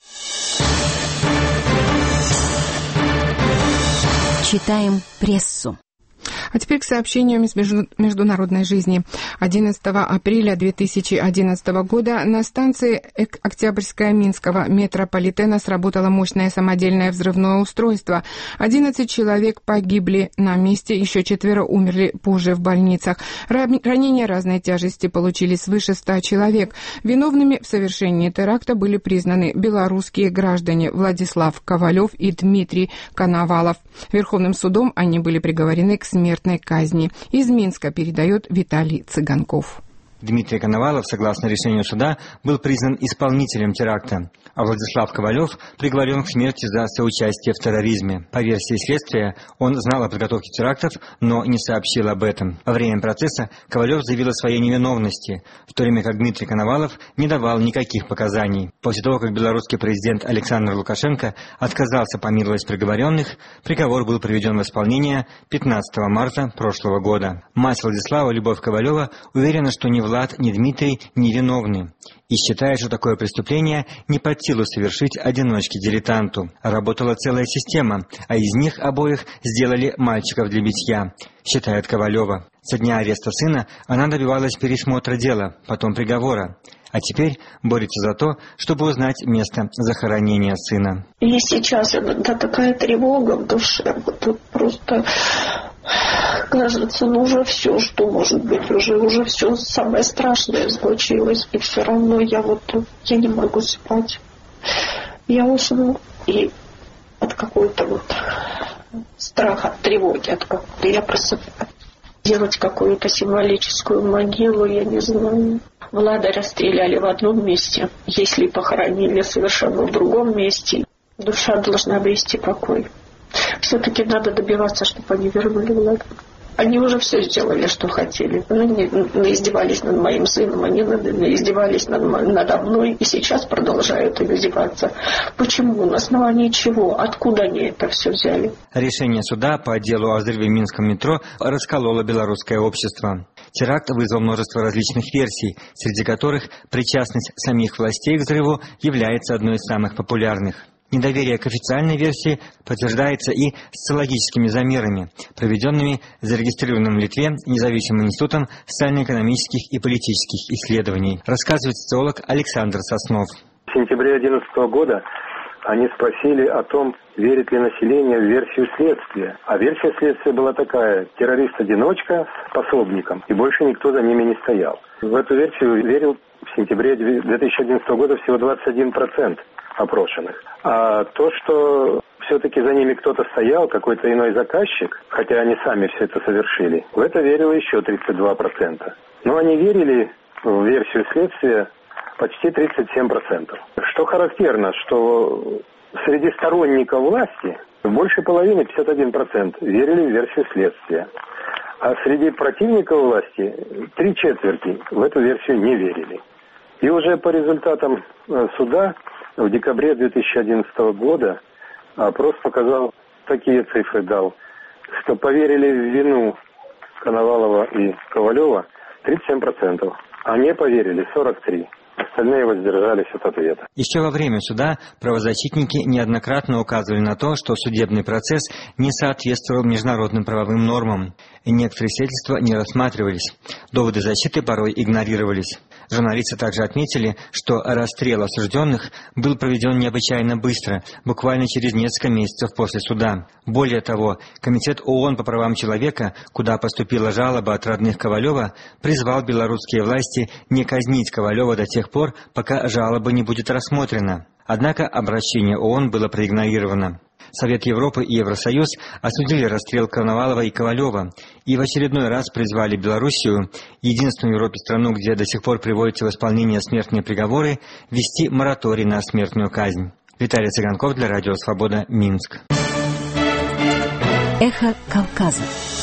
Читаем прессу. А теперь к сообщениям из международной жизни. 11 апреля 2011 года на станции Октябрьская Минского метрополитена сработало мощное самодельное взрывное устройство. 11 человек погибли на месте, еще 4 умерли позже в больницах. Ранения разной тяжести получили свыше 100 человек. Виновными в совершении теракта были признаны белорусские граждане Владислав Ковалев и Дмитрий Коновалов. Верховным судом они были приговорены к смертной казни. Из Минска передает Виталий Цыганков. Дмитрий Коновалов, согласно решению суда, был признан исполнителем теракта, а Владислав Ковалев приговорен к смерти за соучастие в терроризме. По версии следствия, он знал о подготовке терактов, но не сообщил об этом. Во время процесса Ковалев заявил о своей невиновности, в то время как Дмитрий Коновалов не давал никаких показаний. После того, как белорусский президент Александр Лукашенко отказался помиловать приговоренных, приговор был приведен в исполнение 15 марта прошлого года. Мать Владислава, Любовь Ковалева, уверена, что ни Влад, ни Дмитрий не виновны и считает, что такое преступление не под силу совершить одиночке-дилетанту. Работала целая система, а из них обоих сделали мальчиков для битья, считает Ковалева. Со дня ареста сына она добивалась пересмотра дела, потом приговора, а теперь борется за то, чтобы узнать место захоронения сына. И сейчас иногда такая тревога в душе, вот просто... Кажется, уже все, что может быть, уже все самое страшное случилось, и все равно я не могу спать. Я усну, и от какой-то страха, от тревоги, от какой-то я просыпаюсь. Делать какую-то символическую могилу, я не знаю. Влада расстреляли в одном месте, если похоронили совершенно в другом месте. Душа должна обрести покой. Все-таки надо добиваться, чтобы они вернули Влада. Они уже все сделали, что хотели. Они издевались над моим сыном, они издевались надо мной, и сейчас продолжают издеваться. Почему? На основании чего? Откуда они это все взяли? Решение суда по делу о взрыве в Минском метро раскололо белорусское общество. Теракт вызвал множество различных версий, среди которых причастность самих властей к взрыву является одной из самых популярных. Недоверие к официальной версии подтверждается и социологическими замерами, проведенными зарегистрированным в Литве независимым институтом социально-экономических и политических исследований, рассказывает социолог Александр Соснов. В сентябре 2011 года они спросили о том, верит ли население в версию следствия. А версия следствия была такая: террорист-одиночка с пособником, и больше никто за ними не стоял. В эту версию верил в сентябре 2011 года всего 21% опрошенных. А то, что все-таки за ними кто-то стоял, какой-то иной заказчик, хотя они сами все это совершили, в это верило еще 32%. Но они верили в версию следствия почти 37%. Что характерно, что среди сторонников власти больше половины, 51%, верили в версию следствия. А среди противников власти 3/4 в эту версию не верили. И уже по результатам суда в декабре 2011 года опрос показал такие цифры дал, что поверили в вину Коновалова и Ковалева 37%, а не поверили 43%. Остальные воздержались от ответа. Еще во время суда правозащитники неоднократно указывали на то, что судебный процесс не соответствовал международным правовым нормам. И некоторые свидетельства не рассматривались. Доводы защиты порой игнорировались. Журналисты также отметили, что расстрел осужденных был проведен необычайно быстро, буквально через несколько месяцев после суда. Более того, Комитет ООН по правам человека, куда поступила жалоба от родных Ковалева, призвал белорусские власти не казнить Ковалева до тех пор, пока жалоба не будет рассмотрена. Однако обращение ООН было проигнорировано. Совет Европы и Евросоюз осудили расстрел Коновалова и Ковалева и в очередной раз призвали Белоруссию, единственную в Европе страну, где до сих пор приводятся в исполнение смертные приговоры, ввести мораторий на смертную казнь. Виталий Цыганков для Радио Свобода, Минск. Эхо Кавказа.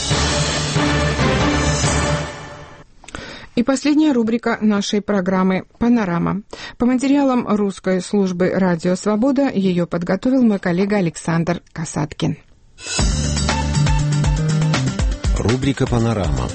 И последняя рубрика нашей программы «Панорама». По материалам русской службы «Радио Свобода» ее подготовил мой коллега Александр Касаткин. Рубрика «Панорама».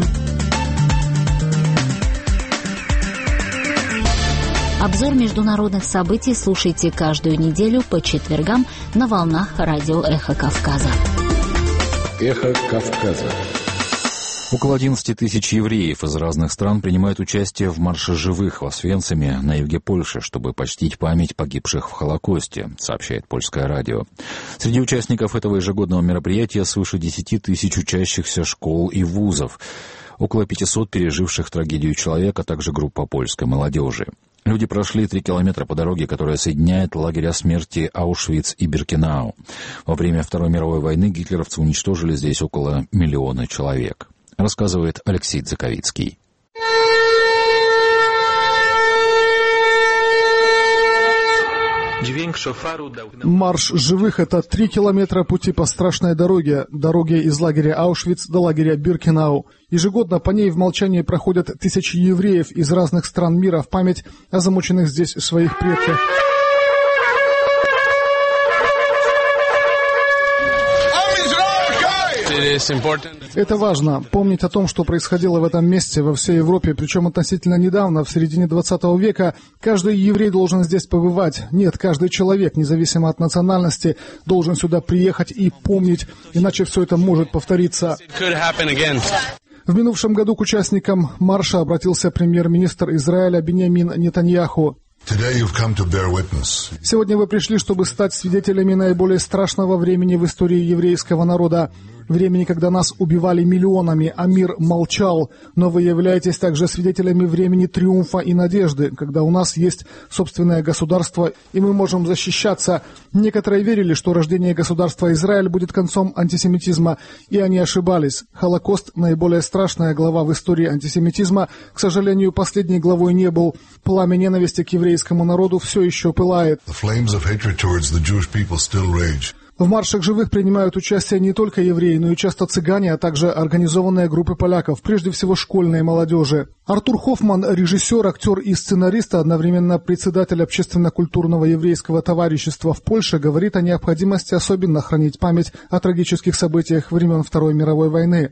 Обзор международных событий слушайте каждую неделю по четвергам на волнах радио «Эхо Кавказа». «Эхо Кавказа». Около 11 тысяч евреев из разных стран принимают участие в марше живых в Освенциме на юге Польши, чтобы почтить память погибших в Холокосте, сообщает польское радио. Среди участников этого ежегодного мероприятия свыше 10 тысяч учащихся школ и вузов, около 500 переживших трагедию человека, а также группа польской молодежи. Люди прошли 3 километра по дороге, которая соединяет лагеря смерти Аушвиц и Биркенау. Во время Второй мировой войны гитлеровцы уничтожили здесь около 1 миллиона человек. Рассказывает Алексей Дзаковицкий. Марш живых — это 3 километра пути по страшной дороге из лагеря Аушвиц до лагеря Биркенау. Ежегодно по ней в молчании проходят тысячи евреев из разных стран мира в память о замученных здесь своих предках. Это важно, помнить о том, что происходило в этом месте во всей Европе, причем относительно недавно, в середине 20 века. Каждый еврей должен здесь побывать. Нет, каждый человек, независимо от национальности, должен сюда приехать и помнить, иначе все это может повториться. В минувшем году к участникам марша обратился премьер-министр Израиля Биньямин Нетаньяху. Сегодня вы пришли, чтобы стать свидетелями наиболее страшного времени в истории еврейского народа. Времени, когда нас убивали миллионами, а мир молчал. Но вы являетесь также свидетелями времени триумфа и надежды, когда у нас есть собственное государство, и мы можем защищаться. Некоторые верили, что рождение государства Израиль будет концом антисемитизма, и они ошибались. Холокост, наиболее страшная глава в истории антисемитизма, к сожалению, последней главой не был. Пламя ненависти к еврейскому народу все еще пылает. В маршах живых принимают участие не только евреи, но и часто цыгане, а также организованные группы поляков, прежде всего школьные молодежи. Артур Хоффман, режиссер, актер и сценарист, одновременно председатель общественно-культурного еврейского товарищества в Польше, говорит о необходимости особенно хранить память о трагических событиях времен Второй мировой войны.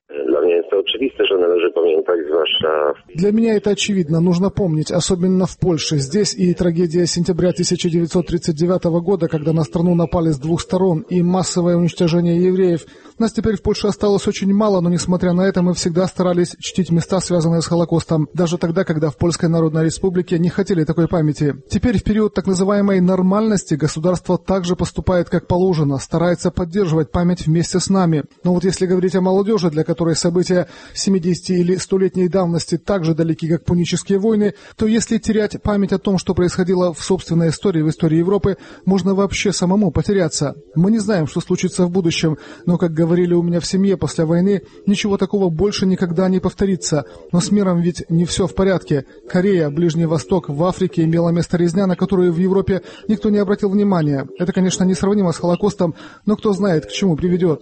Для меня это очевидно. Нужно помнить, особенно в Польше. Здесь и трагедия сентября 1939 года, когда на страну напали с двух сторон, и массовое уничтожение евреев. Нас теперь в Польше осталось очень мало, но несмотря на это мы всегда старались чтить места, связанные с Холокостом. Даже тогда, когда в Польской Народной Республике не хотели такой памяти. Теперь в период так называемой нормальности государство также поступает как положено, старается поддерживать память вместе с нами. Но вот если говорить о молодежи, для которой события 70- или 100-летней давности так же далеки, как пунические войны, то если терять память о том, что происходило в собственной истории, в истории Европы, можно вообще самому потеряться. Мы не знаем, что случится в будущем, но, как говорили у меня в семье после войны, ничего такого больше никогда не повторится. Но с миром ведь не все в порядке. Корея, Ближний Восток, в Африке имела место резня, на которую в Европе никто не обратил внимания. Это, конечно, несравнимо с Холокостом, но кто знает, к чему приведет.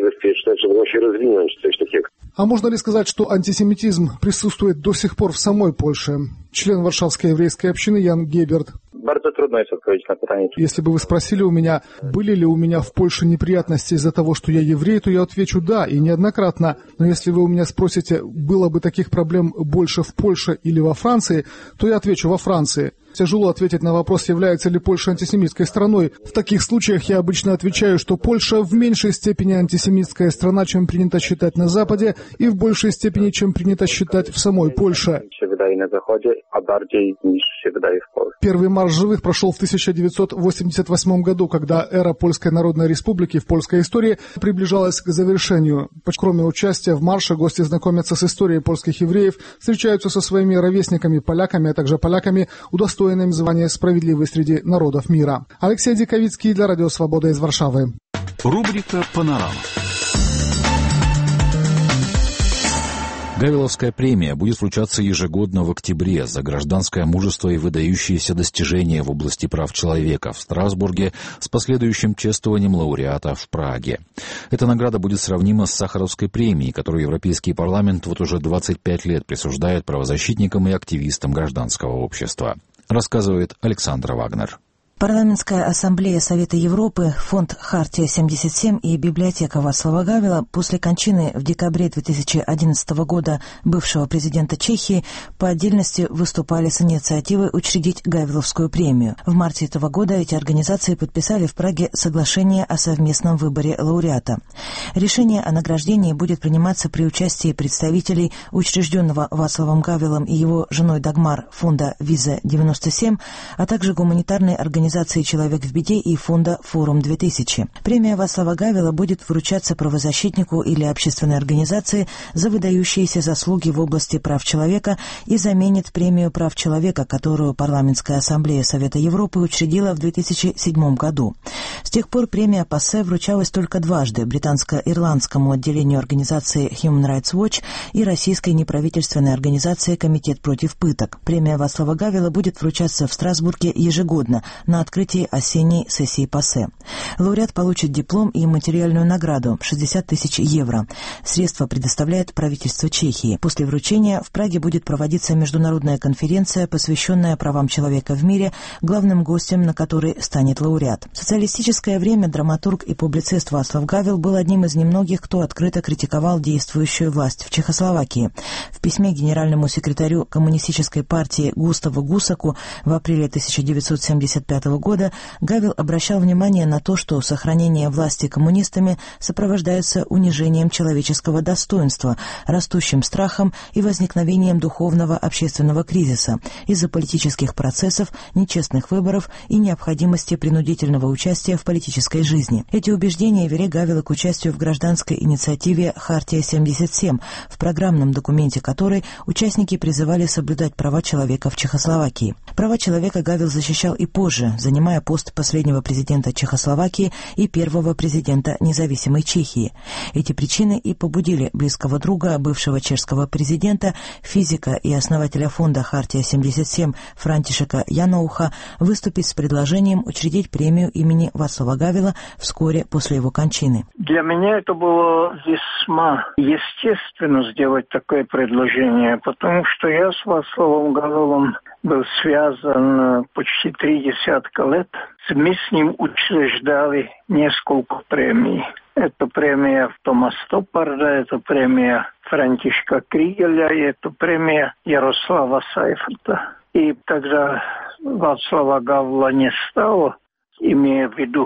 А можно ли сказать, что антисемитизм присутствует до сих пор в самой Польше? Член Варшавской еврейской общины Ян Геберт. трудно ответить на питание. Если бы вы спросили у меня, были ли у меня в Польше неприятности из-за того, что я еврей, то я отвечу да, и неоднократно. Но если вы у меня спросите, было бы таких проблем больше в Польше или во Франции, то я отвечу во Франции. Тяжело ответить на вопрос, является ли Польша антисемитской страной. В таких случаях я обычно отвечаю, что Польша в меньшей степени антисемитская страна, чем принято считать на Западе, и в большей степени, чем принято считать в самой Польше. Первый марш живых прошел в 1988 году, когда эра Польской Народной Республики в польской истории приближалась к завершению. Кроме участия в марше, гости знакомятся с историей польских евреев, встречаются со своими ровесниками-поляками, а также поляками, удостоенным звания «Справедливый среди народов мира». Алексей Диковицкий для Радио Свобода из Варшавы. Рубрика «Панорама». Гавеловская премия будет вручаться ежегодно в октябре за гражданское мужество и выдающиеся достижения в области прав человека в Страсбурге с последующим чествованием лауреата в Праге. Эта награда будет сравнима с Сахаровской премией, которую Европейский парламент вот уже 25 лет присуждает правозащитникам и активистам гражданского общества. Рассказывает Александра Вагнер. Парламентская ассамблея Совета Европы, фонд «Хартия-77» и библиотека Вацлава Гавела после кончины в декабре 2011 года бывшего президента Чехии по отдельности выступали с инициативой учредить Гавеловскую премию. В марте этого года эти организации подписали в Праге соглашение о совместном выборе лауреата. Решение о награждении будет приниматься при участии представителей учрежденного Вацлавом Гавелом и его женой Дагмар фонда «Виза-97», а также гуманитарной организации «Человек в беде» и фонда «Форум-2000». Премия Вацлава Гавела будет вручаться правозащитнику или общественной организации за выдающиеся заслуги в области прав человека и заменит премию прав человека, которую Парламентская ассамблея Совета Европы учредила в 2007 году. С тех пор премия ПАСЕ вручалась только дважды – британско-ирландскому отделению организации Human Rights Watch и российской неправительственной организации Комитет против пыток. Премия Вацлава Гавела будет вручаться в Страсбурге ежегодно на открытии осенней сессии ПАСЕ. Лауреат получит диплом и материальную награду – 60 тысяч евро. Средства предоставляет правительство Чехии. После вручения в Праге будет проводиться международная конференция, посвященная правам человека в мире, главным гостем на которой станет лауреат. В социалистическое время драматург и публицист Вацлав Гавел был одним из немногих, кто открыто критиковал действующую власть в Чехословакии. В письме генеральному секретарю Коммунистической партии Густаву Гусаку в апреле 1975 года Гавел обращал внимание на то, что сохранение власти коммунистами сопровождается унижением человеческого достоинства, растущим страхом и возникновением духовного общественного кризиса из-за политических процессов, нечестных выборов и необходимости принудительного участия в политической жизни. Эти убеждения вели Гавела к участию в гражданской инициативе «Хартия-77», в программном документе которой участники призывали соблюдать права человека в Чехословакии. Права человека Гавел защищал и позже, занимая пост последнего президента Чехословакии и первого президента независимой Чехии. Эти причины и побудили близкого друга бывшего чешского президента, физика и основателя фонда «Хартия-77» Франтишека Яноуха выступить с предложением учредить премию имени Вацлава Гавела вскоре после его кончины. Для меня это было весьма естественно сделать такое предложение, потому что я с Вацлавом Гавелом был связан почти 30 лет. Мы с ним учреждали несколько премий. Это премия Тома Стоппарда, это премия Франтишка Кригеля и это премия Ярослава Сайферта. И тогда Вацлава Гавела не стало, имея в виду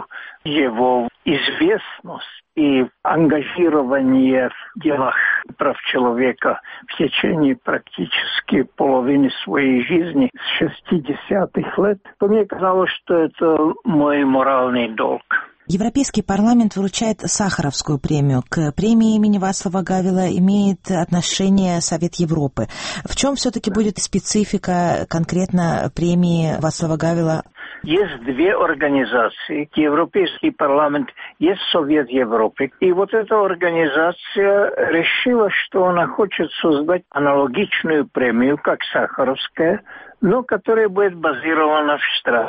его известность и ангажирование в делах прав человека в течение практически половины своей жизни с 60-х лет, то мне казалось, что это мой моральный долг. Европейский парламент вручает Сахаровскую премию. К премии имени Вацлава Гавела имеет отношение Совет Европы. В чем все-таки будет специфика конкретно премии Вацлава Гавела? Есть две организации, Европейский парламент, есть Совет Европы. И вот эта организация решила, что она хочет создать аналогичную премию, как Сахаровская, но которая будет базирована в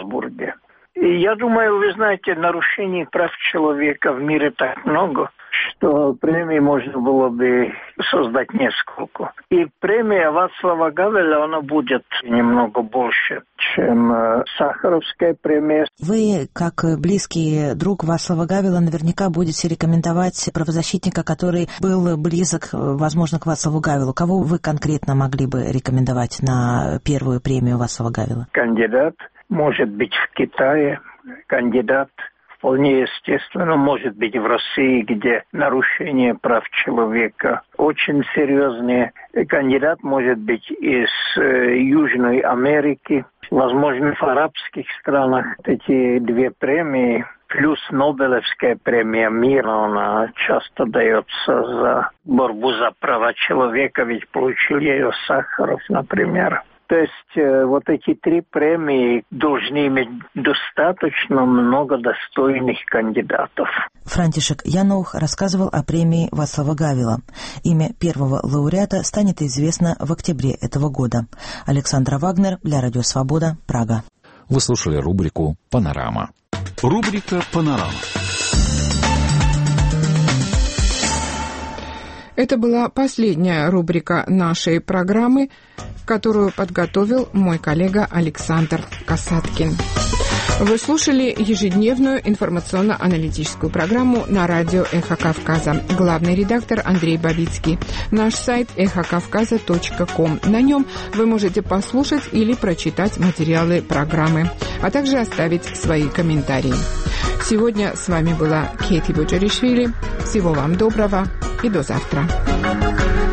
Страсбурге. И я думаю, вы знаете, нарушений прав человека в мире так много, что премии можно было бы создать несколько. И премия Václava Гавеля, она будет немного больше, чем Сахаровская премия. Вы, как близкий друг Václava Гавела, наверняка будете рекомендовать правозащитника, который был близок, возможно, к Václavu Гавелу. Кого вы конкретно могли бы рекомендовать на первую премию Václava Гавела? Кандидат, может быть, в Китае, кандидат вполне естественно, может быть, в России, где нарушение прав человека очень серьезные. Кандидат может быть из Южной Америки, возможно, в арабских странах. Эти две премии, плюс Нобелевская премия мира, она часто дается за борьбу за права человека, ведь получил ее Сахаров, например. То есть вот эти три премии должны иметь достаточно много достойных кандидатов. Франтишек Янух рассказывал о премии Václava Гавела. Имя первого лауреата станет известно в октябре этого года. Александра Вагнер для Радио Свобода, Прага. Вы слушали рубрику «Панорама». Рубрика «Панорама». Это была последняя рубрика нашей программы, которую подготовил мой коллега Александр Касаткин. Вы слушали ежедневную информационно-аналитическую программу на радио «Эхо Кавказа». Главный редактор Андрей Бабицкий. Наш сайт эхокавказа.ком. На нем вы можете послушать или прочитать материалы программы, а также оставить свои комментарии. Сегодня с вами была Кейти Боджаришвили. Всего вам доброго и до завтра.